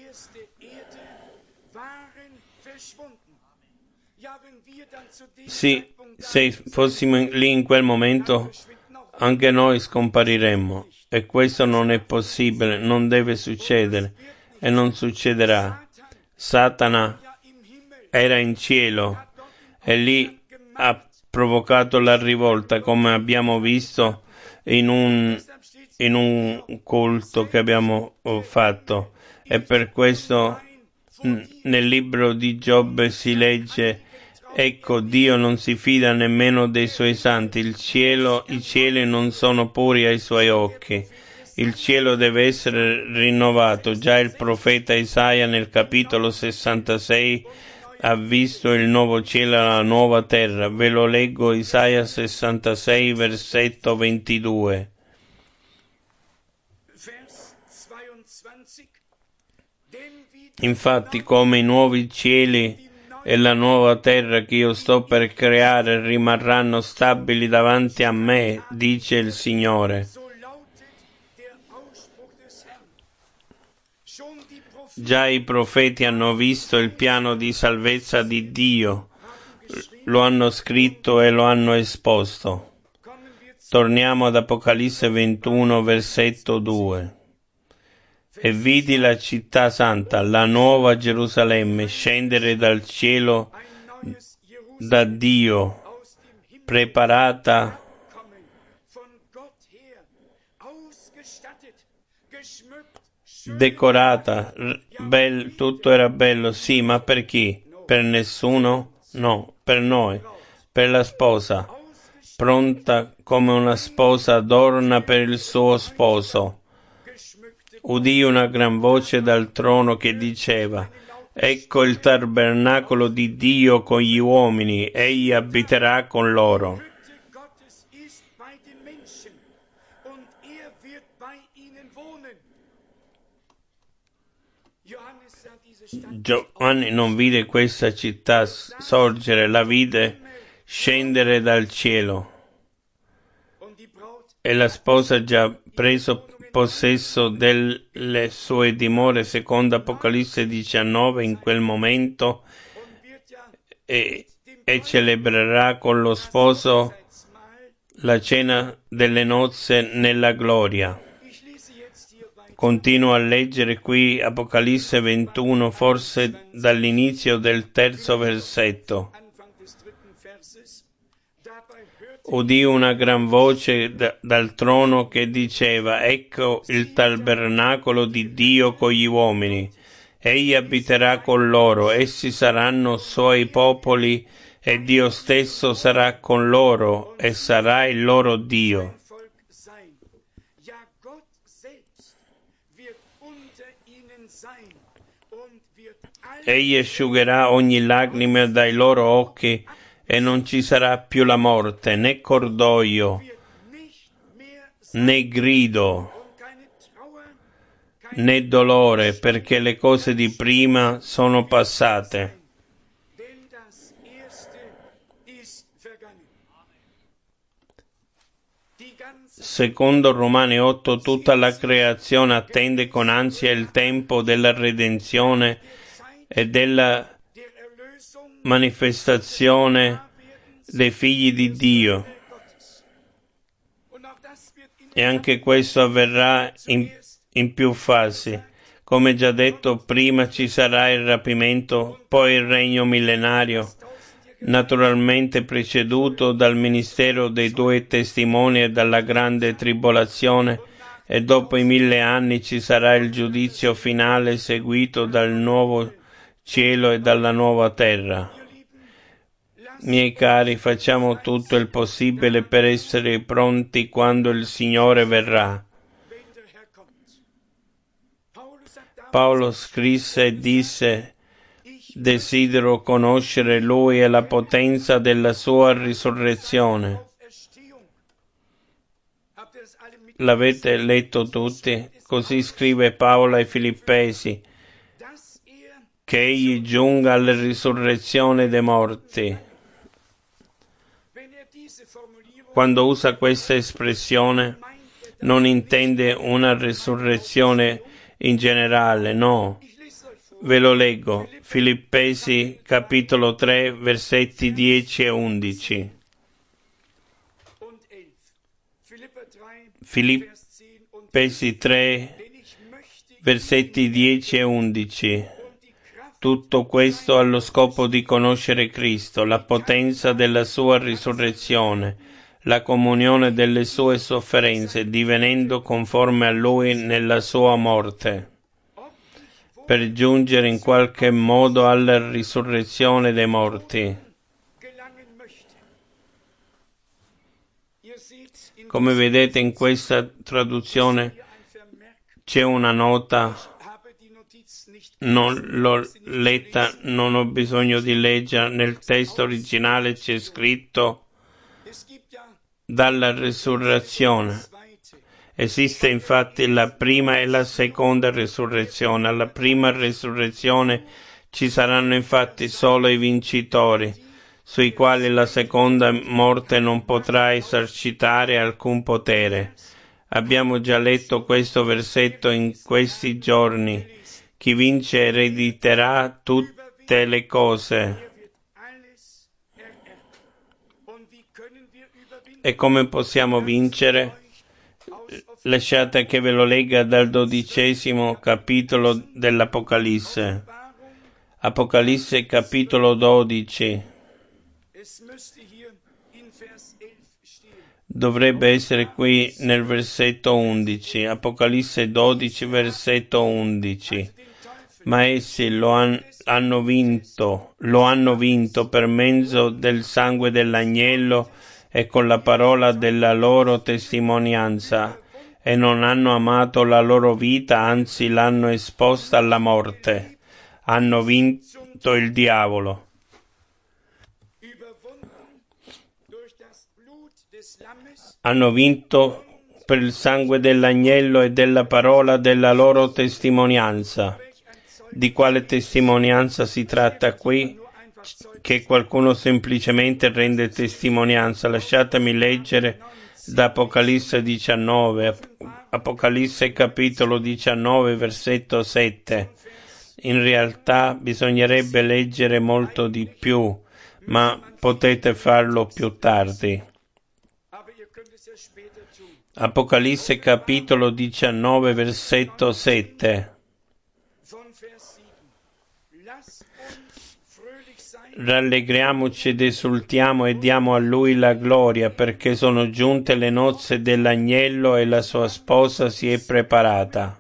S1: Sì, se fossimo lì in quel momento, anche noi scompariremmo. E questo non è possibile, non deve succedere e non succederà. Satana era in cielo e lì ha provocato la rivolta, come abbiamo visto in un culto che abbiamo fatto. E per questo nel libro di Giobbe si legge: ecco, Dio non si fida nemmeno dei suoi santi, i cieli non sono puri ai suoi occhi. Il cielo deve essere rinnovato. Già il profeta Isaia nel capitolo 66 ha visto il nuovo cielo e la nuova terra. Ve lo leggo, Isaia 66, versetto 22. Infatti, come i nuovi cieli e la nuova terra che io sto per creare rimarranno stabili davanti a me, dice il Signore. Già i profeti hanno visto il piano di salvezza di Dio, lo hanno scritto e lo hanno esposto. Torniamo ad Apocalisse 21, versetto 2. E vidi la città santa, la nuova Gerusalemme, scendere dal cielo da Dio, preparata decorata, tutto era bello, sì, ma per chi? Per nessuno? No, per noi, per la sposa, pronta come una sposa adorna per il suo sposo. Udì una gran voce dal trono che diceva: ecco il tabernacolo di Dio con gli uomini, egli abiterà con loro. Giovanni non vide questa città sorgere, la vide scendere dal cielo. e la sposa ha già preso possesso delle sue dimore, secondo Apocalisse 19, in quel momento, e celebrerà con lo sposo la cena delle nozze nella gloria. Continuo a leggere qui Apocalisse 21, forse dall'inizio del 3° versetto. Udì una gran voce dal trono che diceva: ecco il tabernacolo di Dio con gli uomini. Egli abiterà con loro, essi saranno suoi popoli e Dio stesso sarà con loro e sarà il loro Dio. Egli asciugherà ogni lacrima dai loro occhi e non ci sarà più la morte, né cordoglio, né grido, né dolore, perché le cose di prima sono passate. Secondo Romani 8, tutta la creazione attende con ansia il tempo della redenzione e della manifestazione dei figli di Dio. E anche questo avverrà in più fasi. Come già detto, prima ci sarà il rapimento, poi il regno millenario, naturalmente preceduto dal ministero dei 2 testimoni e dalla grande tribolazione, e dopo i 1000 anni ci sarà il giudizio finale seguito dal nuovo cielo e dalla nuova terra. Miei cari, facciamo tutto il possibile per essere pronti quando il Signore verrà. Paolo scrisse e disse: desidero conoscere Lui e la potenza della sua risurrezione. L'avete letto tutti? Così scrive Paolo ai Filippesi, che egli giunga alla risurrezione dei morti. Quando usa questa espressione non intende una risurrezione in generale, no. Ve lo leggo, Filippesi capitolo 3, versetti 10 e 11. Filippesi 3, versetti 10 e 11. Tutto questo allo scopo di conoscere Cristo, la potenza della sua risurrezione, la comunione delle sue sofferenze, divenendo conforme a Lui nella sua morte, per giungere in qualche modo alla risurrezione dei morti. Come vedete in questa traduzione c'è una nota, non l'ho letta, non ho bisogno di leggere, nel testo originale c'è scritto dalla risurrezione. Esiste infatti la prima e la seconda risurrezione. Alla prima risurrezione ci saranno infatti solo i vincitori, sui quali la seconda morte non potrà esercitare alcun potere. Abbiamo già letto questo versetto in questi giorni. Chi vince erediterà tutte le cose. E come possiamo vincere? Lasciate che ve lo legga dal 12° capitolo dell'Apocalisse. Apocalisse capitolo 12. Dovrebbe essere qui nel versetto 11. Apocalisse 12, versetto 11. Ma essi lo hanno vinto per mezzo del sangue dell'agnello e con la parola della loro testimonianza, e non hanno amato la loro vita, anzi l'hanno esposta alla morte. Hanno vinto il diavolo. Hanno vinto per il sangue dell'agnello e della parola della loro testimonianza. Di quale testimonianza si tratta qui? Che qualcuno semplicemente rende testimonianza. Lasciatemi leggere da Apocalisse 19, Apocalisse capitolo 19, versetto 7. In realtà bisognerebbe leggere molto di più, ma potete farlo più tardi. Apocalisse capitolo 19, versetto 7. Rallegriamoci ed esultiamo e diamo a Lui la gloria, perché sono giunte le nozze dell'agnello e la sua sposa si è preparata.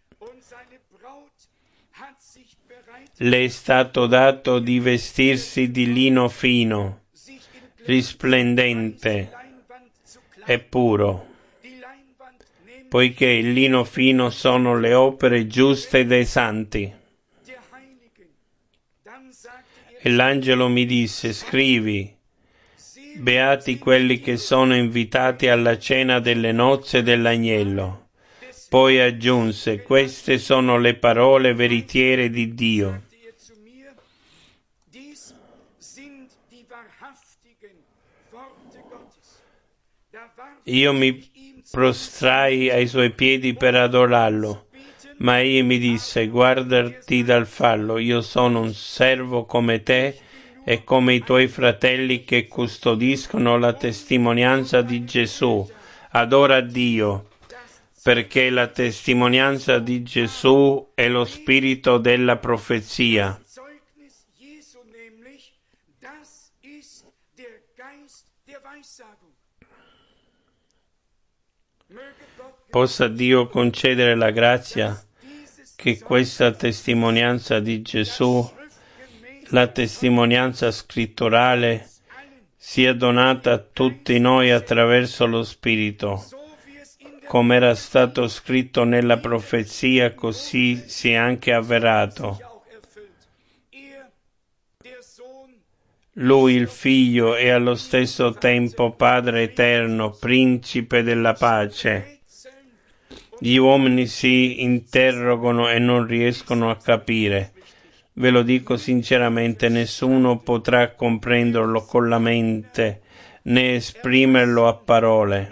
S1: Le è stato dato di vestirsi di lino fino, risplendente e puro, poiché il lino fino sono le opere giuste dei santi. E l'angelo mi disse: scrivi, beati quelli che sono invitati alla cena delle nozze dell'agnello. Poi aggiunse: queste sono le parole veritiere di Dio. Io mi prostrai ai suoi piedi per adorarlo, ma egli mi disse: guardati dal farlo, io sono un servo come te e come i tuoi fratelli che custodiscono la testimonianza di Gesù. Adora Dio, perché la testimonianza di Gesù è lo spirito della profezia. Possa Dio concedere la grazia che questa testimonianza di Gesù, la testimonianza scritturale, sia donata a tutti noi attraverso lo Spirito. Come era stato scritto nella profezia, così si è anche avverato. Lui, il Figlio, è allo stesso tempo Padre eterno, Principe della pace. Gli uomini si interrogano e non riescono a capire. Ve lo dico sinceramente, nessuno potrà comprenderlo con la mente, né esprimerlo a parole.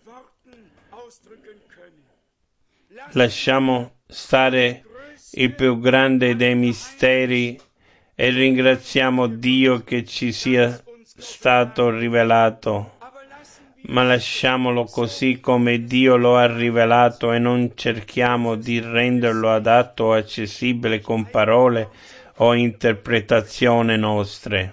S1: Lasciamo stare il più grande dei misteri e ringraziamo Dio che ci sia stato rivelato. Ma lasciamolo così come Dio lo ha rivelato e non cerchiamo di renderlo adatto o accessibile con parole o interpretazioni nostre.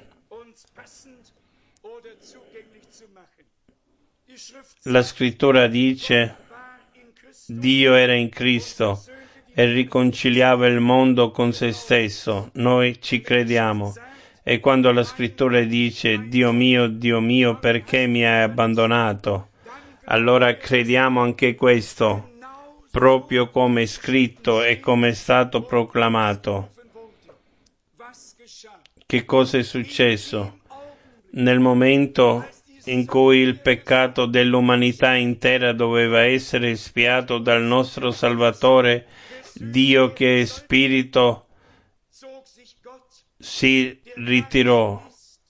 S1: La scrittura dice: Dio era in Cristo e riconciliava il mondo con se stesso. Noi ci crediamo. E quando la scrittura dice: Dio mio, perché mi hai abbandonato? Allora crediamo anche questo, proprio come è scritto e come è stato proclamato. Che cosa è successo? Nel momento in cui il peccato dell'umanità intera doveva essere espiato dal nostro Salvatore, Dio che è Spirito si ritirò.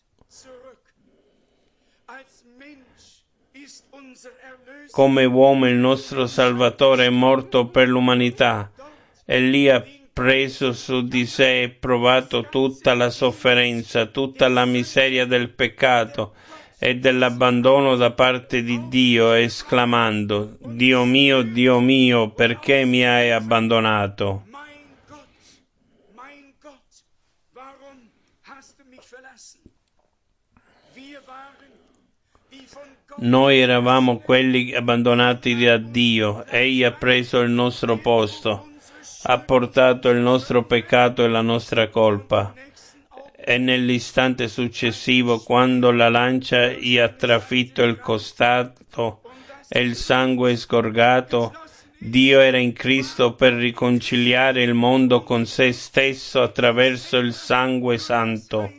S1: Come uomo il nostro Salvatore è morto per l'umanità e lì ha preso su di sé e provato tutta la sofferenza, tutta la miseria del peccato e dell'abbandono da parte di Dio, esclamando: Dio mio, perché mi hai abbandonato? Noi eravamo quelli abbandonati da Dio, Egli ha preso il nostro posto, ha portato il nostro peccato e la nostra colpa. E nell'istante successivo, quando la lancia gli ha trafitto il costato e il sangue sgorgato, Dio era in Cristo per riconciliare il mondo con se stesso attraverso il sangue santo.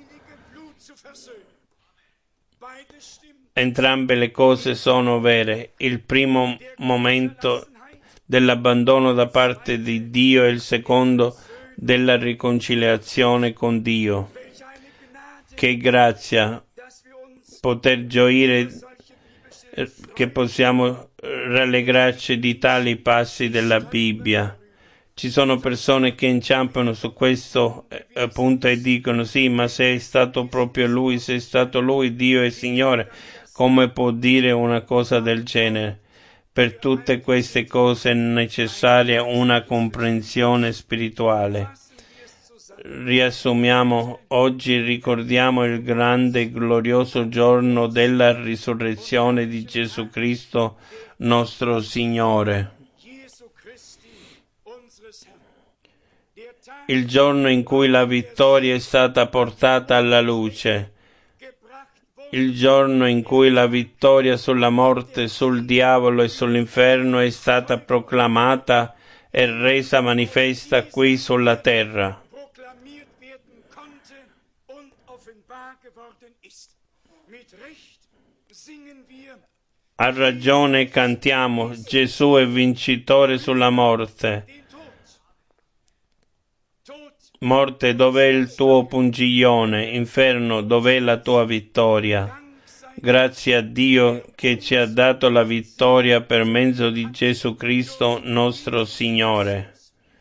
S1: Entrambe le cose sono vere. Il primo momento dell'abbandono da parte di Dio e il secondo della riconciliazione con Dio. Che grazia poter gioire che possiamo rallegrarci di tali passi della Bibbia. Ci sono persone che inciampano su questo punto e dicono sì, ma se è stato proprio Lui, se è stato Lui Dio e Signore, come può dire una cosa del genere? Per tutte queste cose è necessaria una comprensione spirituale. Riassumiamo, oggi ricordiamo il grande e glorioso giorno della risurrezione di Gesù Cristo, nostro Signore. Il giorno in cui la vittoria è stata portata alla luce. Il giorno in cui la vittoria sulla morte, sul diavolo e sull'inferno è stata proclamata e resa manifesta qui sulla terra. A ragione cantiamo, Gesù è vincitore sulla morte. Morte, dov'è il tuo pungiglione? Inferno, dov'è la tua vittoria? Grazie a Dio che ci ha dato la vittoria per mezzo di Gesù Cristo, nostro Signore.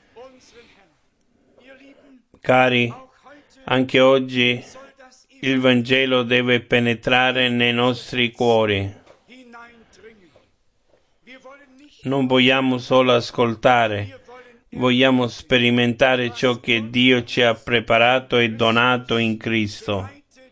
S1: Cari, anche oggi il Vangelo deve penetrare nei nostri cuori. Non vogliamo solo ascoltare, vogliamo sperimentare ciò che Dio ci ha preparato e donato in Cristo.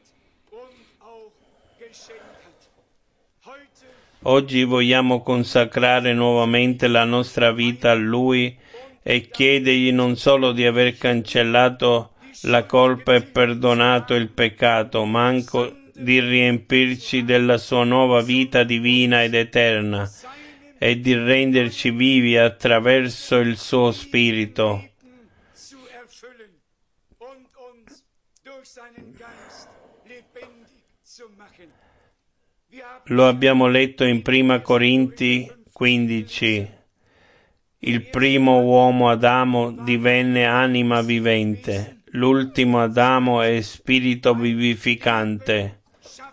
S1: Oggi vogliamo consacrare nuovamente la nostra vita a Lui e chiedergli non solo di aver cancellato la colpa e perdonato il peccato, ma anche di riempirci della sua nuova vita divina ed eterna e di renderci vivi attraverso il suo Spirito. Lo abbiamo letto in Prima Corinzi 15. Il primo uomo Adamo divenne anima vivente, l'ultimo Adamo è spirito vivificante.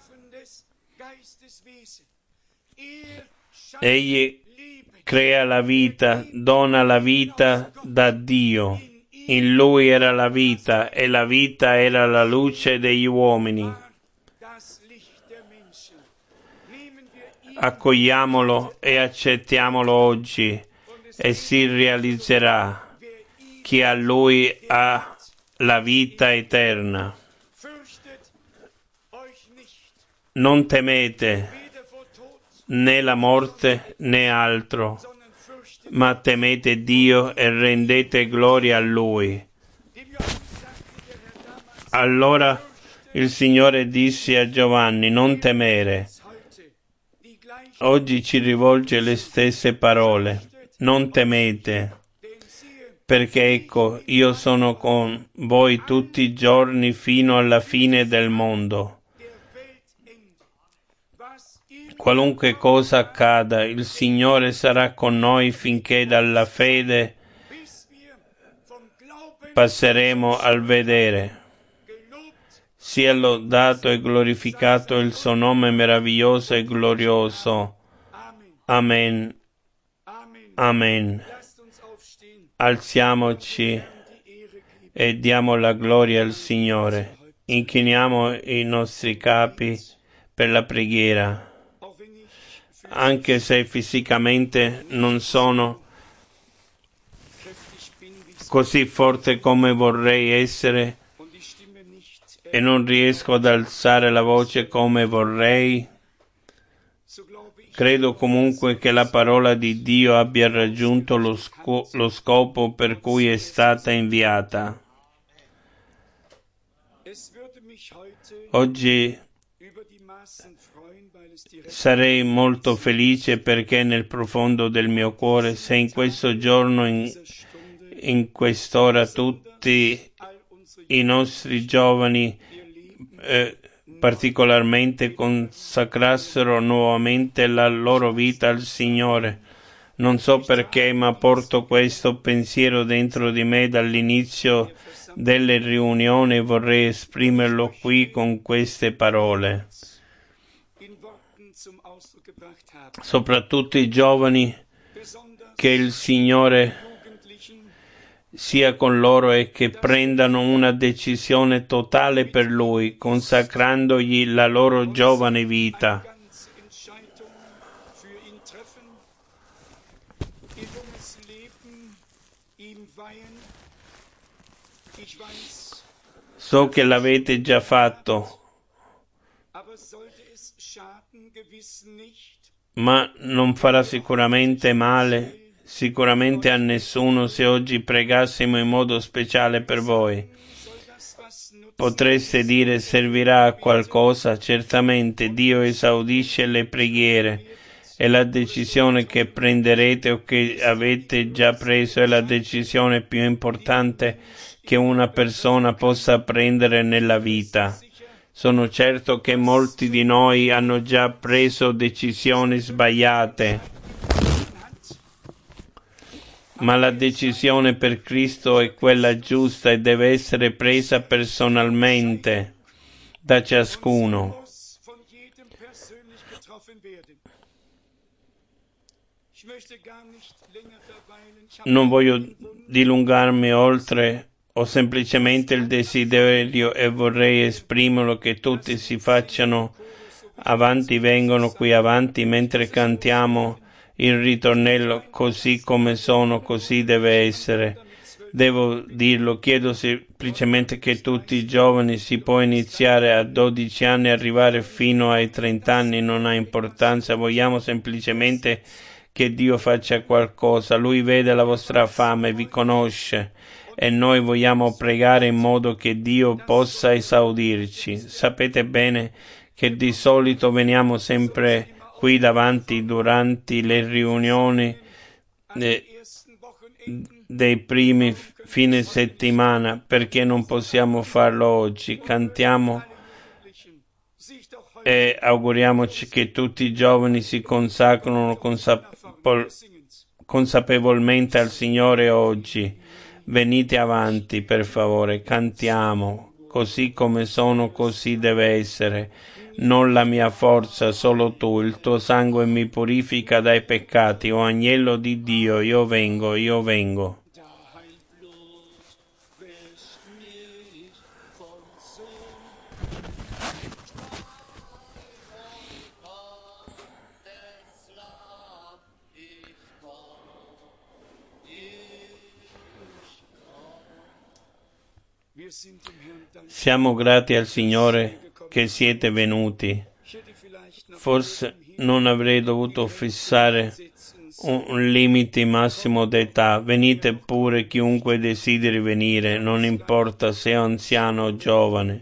S1: Egli crea la vita, dona la vita da Dio. In Lui era la vita e la vita era la luce degli uomini. Accogliamolo e accettiamolo oggi e si realizzerà. Chi a Lui ha la vita eterna. Non temete né la morte né altro, ma temete Dio e rendete gloria a Lui. Allora il Signore disse a Giovanni: non temere. Oggi ci rivolge le stesse parole. Non temete, perché ecco, io sono con voi tutti i giorni fino alla fine del mondo. Qualunque cosa accada, il Signore sarà con noi finché dalla fede passeremo al vedere. Sia lodato e glorificato il suo nome meraviglioso e glorioso. Amen. Amen. Alziamoci e diamo la gloria al Signore. Inchiniamo i nostri capi per la preghiera. Anche se fisicamente non sono così forte come vorrei essere e non riesco ad alzare la voce come vorrei, credo comunque che la parola di Dio abbia raggiunto lo scopo per cui è stata inviata. Oggi sarei molto felice perché nel profondo del mio cuore, se in questo giorno, in quest'ora, tutti i nostri giovani particolarmente consacrassero nuovamente la loro vita al Signore. Non so perché, ma porto questo pensiero dentro di me dall'inizio delle riunioni e vorrei esprimerlo qui con queste parole. soprattutto i giovani, che il Signore sia con loro e che prendano una decisione totale per Lui, consacrandogli la loro giovane vita. So che l'avete già fatto, ma non farà sicuramente male, sicuramente a nessuno, se oggi pregassimo in modo speciale per voi. Potreste dire: servirà a qualcosa? Certamente Dio esaudisce le preghiere, e la decisione che prenderete o che avete già preso è la decisione più importante che una persona possa prendere nella vita. Sono certo che molti di noi hanno già preso decisioni sbagliate, ma la decisione per Cristo è quella giusta e deve essere presa personalmente da ciascuno. Non voglio dilungarmi oltre, ho semplicemente il desiderio e vorrei esprimerlo che tutti si facciano avanti, vengono qui avanti mentre cantiamo il ritornello: così come sono, così deve essere. Devo dirlo, chiedo semplicemente che tutti i giovani, si può iniziare a 12 anni e arrivare fino ai 30 anni, non ha importanza, vogliamo semplicemente che Dio faccia qualcosa. Lui vede la vostra fame, vi conosce, e noi vogliamo pregare in modo che Dio possa esaudirci. Sapete bene che di solito veniamo sempre qui davanti durante le riunioni dei primi fine settimana. Perché non possiamo farlo oggi? Cantiamo e auguriamoci che tutti i giovani si consacrano consapevolmente al Signore oggi. Venite avanti, per favore, cantiamo. Così come sono, così deve essere. Non la mia forza, solo tu. Il tuo sangue mi purifica dai peccati. O agnello di Dio, io vengo, io vengo. Siamo grati al Signore che siete venuti. Forse non avrei dovuto fissare un limite massimo d'età. Venite pure chiunque desideri venire, non importa se è anziano o giovane.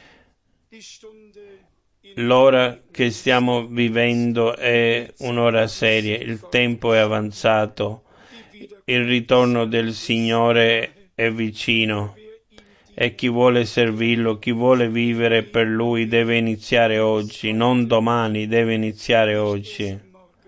S1: L'ora che stiamo vivendo è un'ora seria, il tempo è avanzato, il ritorno del Signore è vicino. E chi vuole servirlo, chi vuole vivere per Lui deve iniziare oggi, non domani, deve iniziare oggi.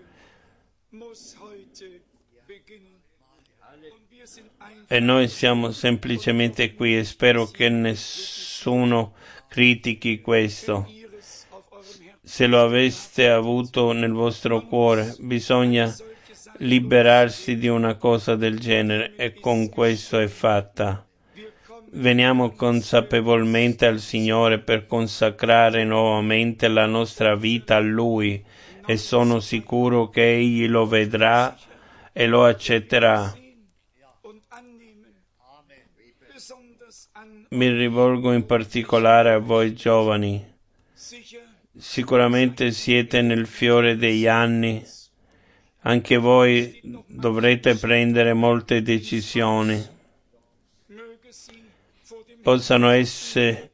S1: E noi siamo semplicemente qui e spero che nessuno critichi questo. Se lo aveste avuto nel vostro cuore, bisogna liberarsi di una cosa del genere, e con questo è fatta. Veniamo consapevolmente al Signore per consacrare nuovamente la nostra vita a Lui, e sono sicuro che Egli lo vedrà e lo accetterà. Mi rivolgo in particolare a voi giovani. Sicuramente siete nel fiore degli anni. Anche voi dovrete prendere molte decisioni. Possano essere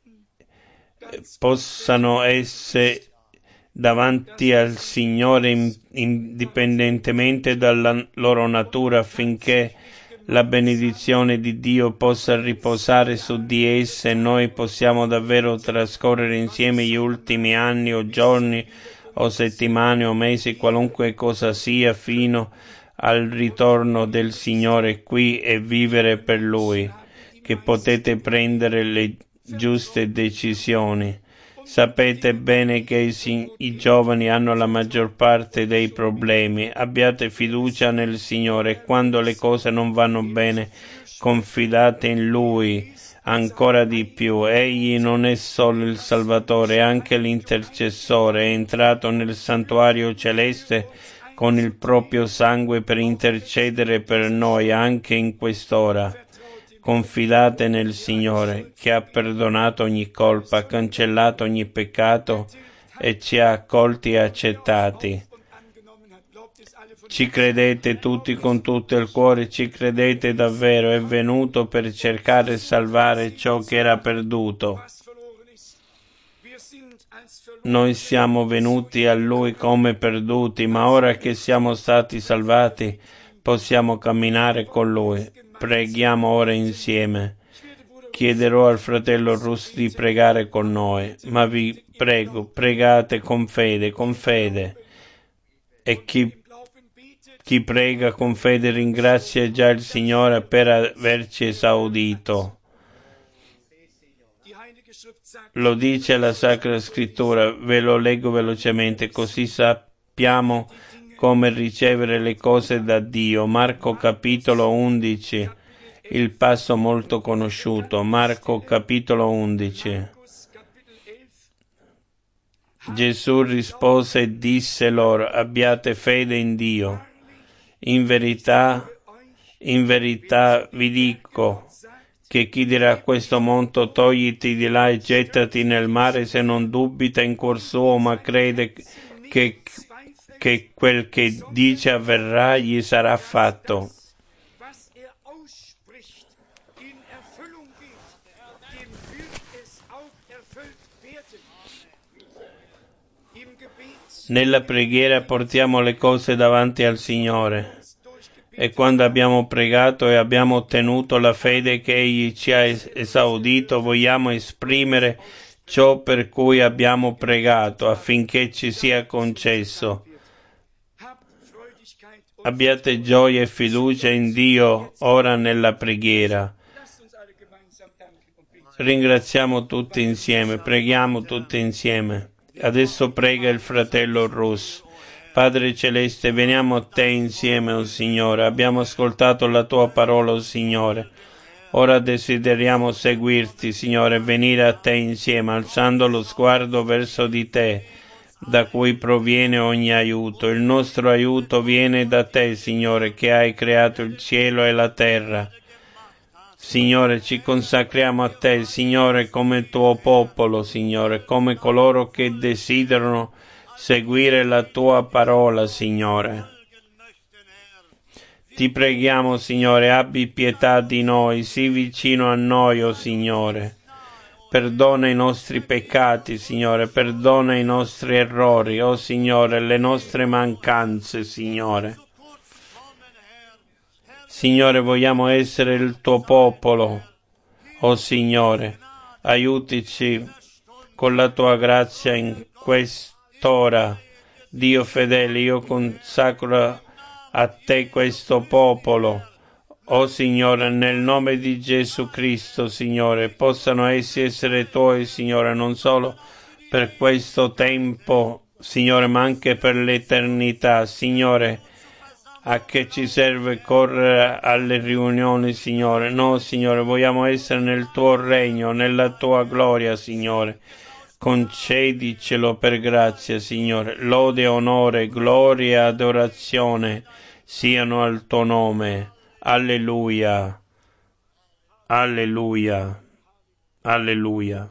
S1: davanti al Signore indipendentemente dalla loro natura, affinché la benedizione di Dio possa riposare su di esse e noi possiamo davvero trascorrere insieme gli ultimi anni o giorni o settimane o mesi, qualunque cosa sia, fino al ritorno del Signore qui, e vivere per Lui, che potete prendere le giuste decisioni. Sapete bene che i giovani hanno la maggior parte dei problemi. Abbiate fiducia nel Signore e quando le cose non vanno bene, confidate in Lui ancora di più. Egli non è solo il Salvatore, è anche l'intercessore. È entrato nel santuario celeste con il proprio sangue per intercedere per noi anche in quest'ora. Confidate nel Signore, che ha perdonato ogni colpa, ha cancellato ogni peccato e ci ha accolti e accettati. Ci credete tutti con tutto il cuore, ci credete davvero, è venuto per cercare e salvare ciò che era perduto. Noi siamo venuti a Lui come perduti, ma ora che siamo stati salvati, possiamo camminare con Lui. Preghiamo ora insieme. Chiederò al fratello Russ di pregare con noi, ma vi prego, pregate con fede, con fede. E chi prega con fede ringrazia già il Signore per averci esaudito. Lo dice la Sacra Scrittura, ve lo leggo velocemente, così sappiamo come ricevere le cose da Dio. Marco capitolo 11, il passo molto conosciuto. Marco capitolo 11. Gesù rispose e disse loro, abbiate fede in Dio. In verità vi dico che chi dirà a questo monte togliti di là e gettati nel mare, se non dubita in cuor suo, ma crede che quel che dice avverrà, gli sarà fatto. Nella preghiera portiamo le cose davanti al Signore. E quando abbiamo pregato e abbiamo ottenuto la fede che Egli ci ha esaudito, vogliamo esprimere ciò per cui abbiamo pregato, affinché ci sia concesso. Abbiate gioia e fiducia in Dio ora nella preghiera. Ringraziamo tutti insieme, preghiamo tutti insieme. Adesso prega il fratello Russ. Padre Celeste, veniamo a Te insieme, o Signore. Abbiamo ascoltato la Tua parola, o Signore. Ora desideriamo seguirti, Signore, venire a Te insieme, alzando lo sguardo verso di Te, da cui proviene ogni aiuto. Il nostro aiuto viene da Te, Signore, che hai creato il cielo e la terra. Signore, ci consacriamo a Te, Signore, come Tuo popolo, Signore, come coloro che desiderano seguire la Tua parola, Signore. Ti preghiamo, Signore, abbi pietà di noi, sii vicino a noi, o Signore. Perdona i nostri peccati, Signore, perdona i nostri errori, o Signore, le nostre mancanze, Signore. Signore, vogliamo essere il Tuo popolo, o Signore. Aiutici con la Tua grazia in quest'ora. Dio fedele, io consacro a Te questo popolo. O Signore, nel nome di Gesù Cristo, Signore, possano essi essere Tuoi, Signore, non solo per questo tempo, Signore, ma anche per l'eternità, Signore. A che ci serve correre alle riunioni, Signore? No, Signore, vogliamo essere nel Tuo regno, nella Tua gloria, Signore. Concedicelo per grazia, Signore. Lode, onore, gloria e adorazione siano al Tuo nome. Alleluia. Alleluia. Alleluia.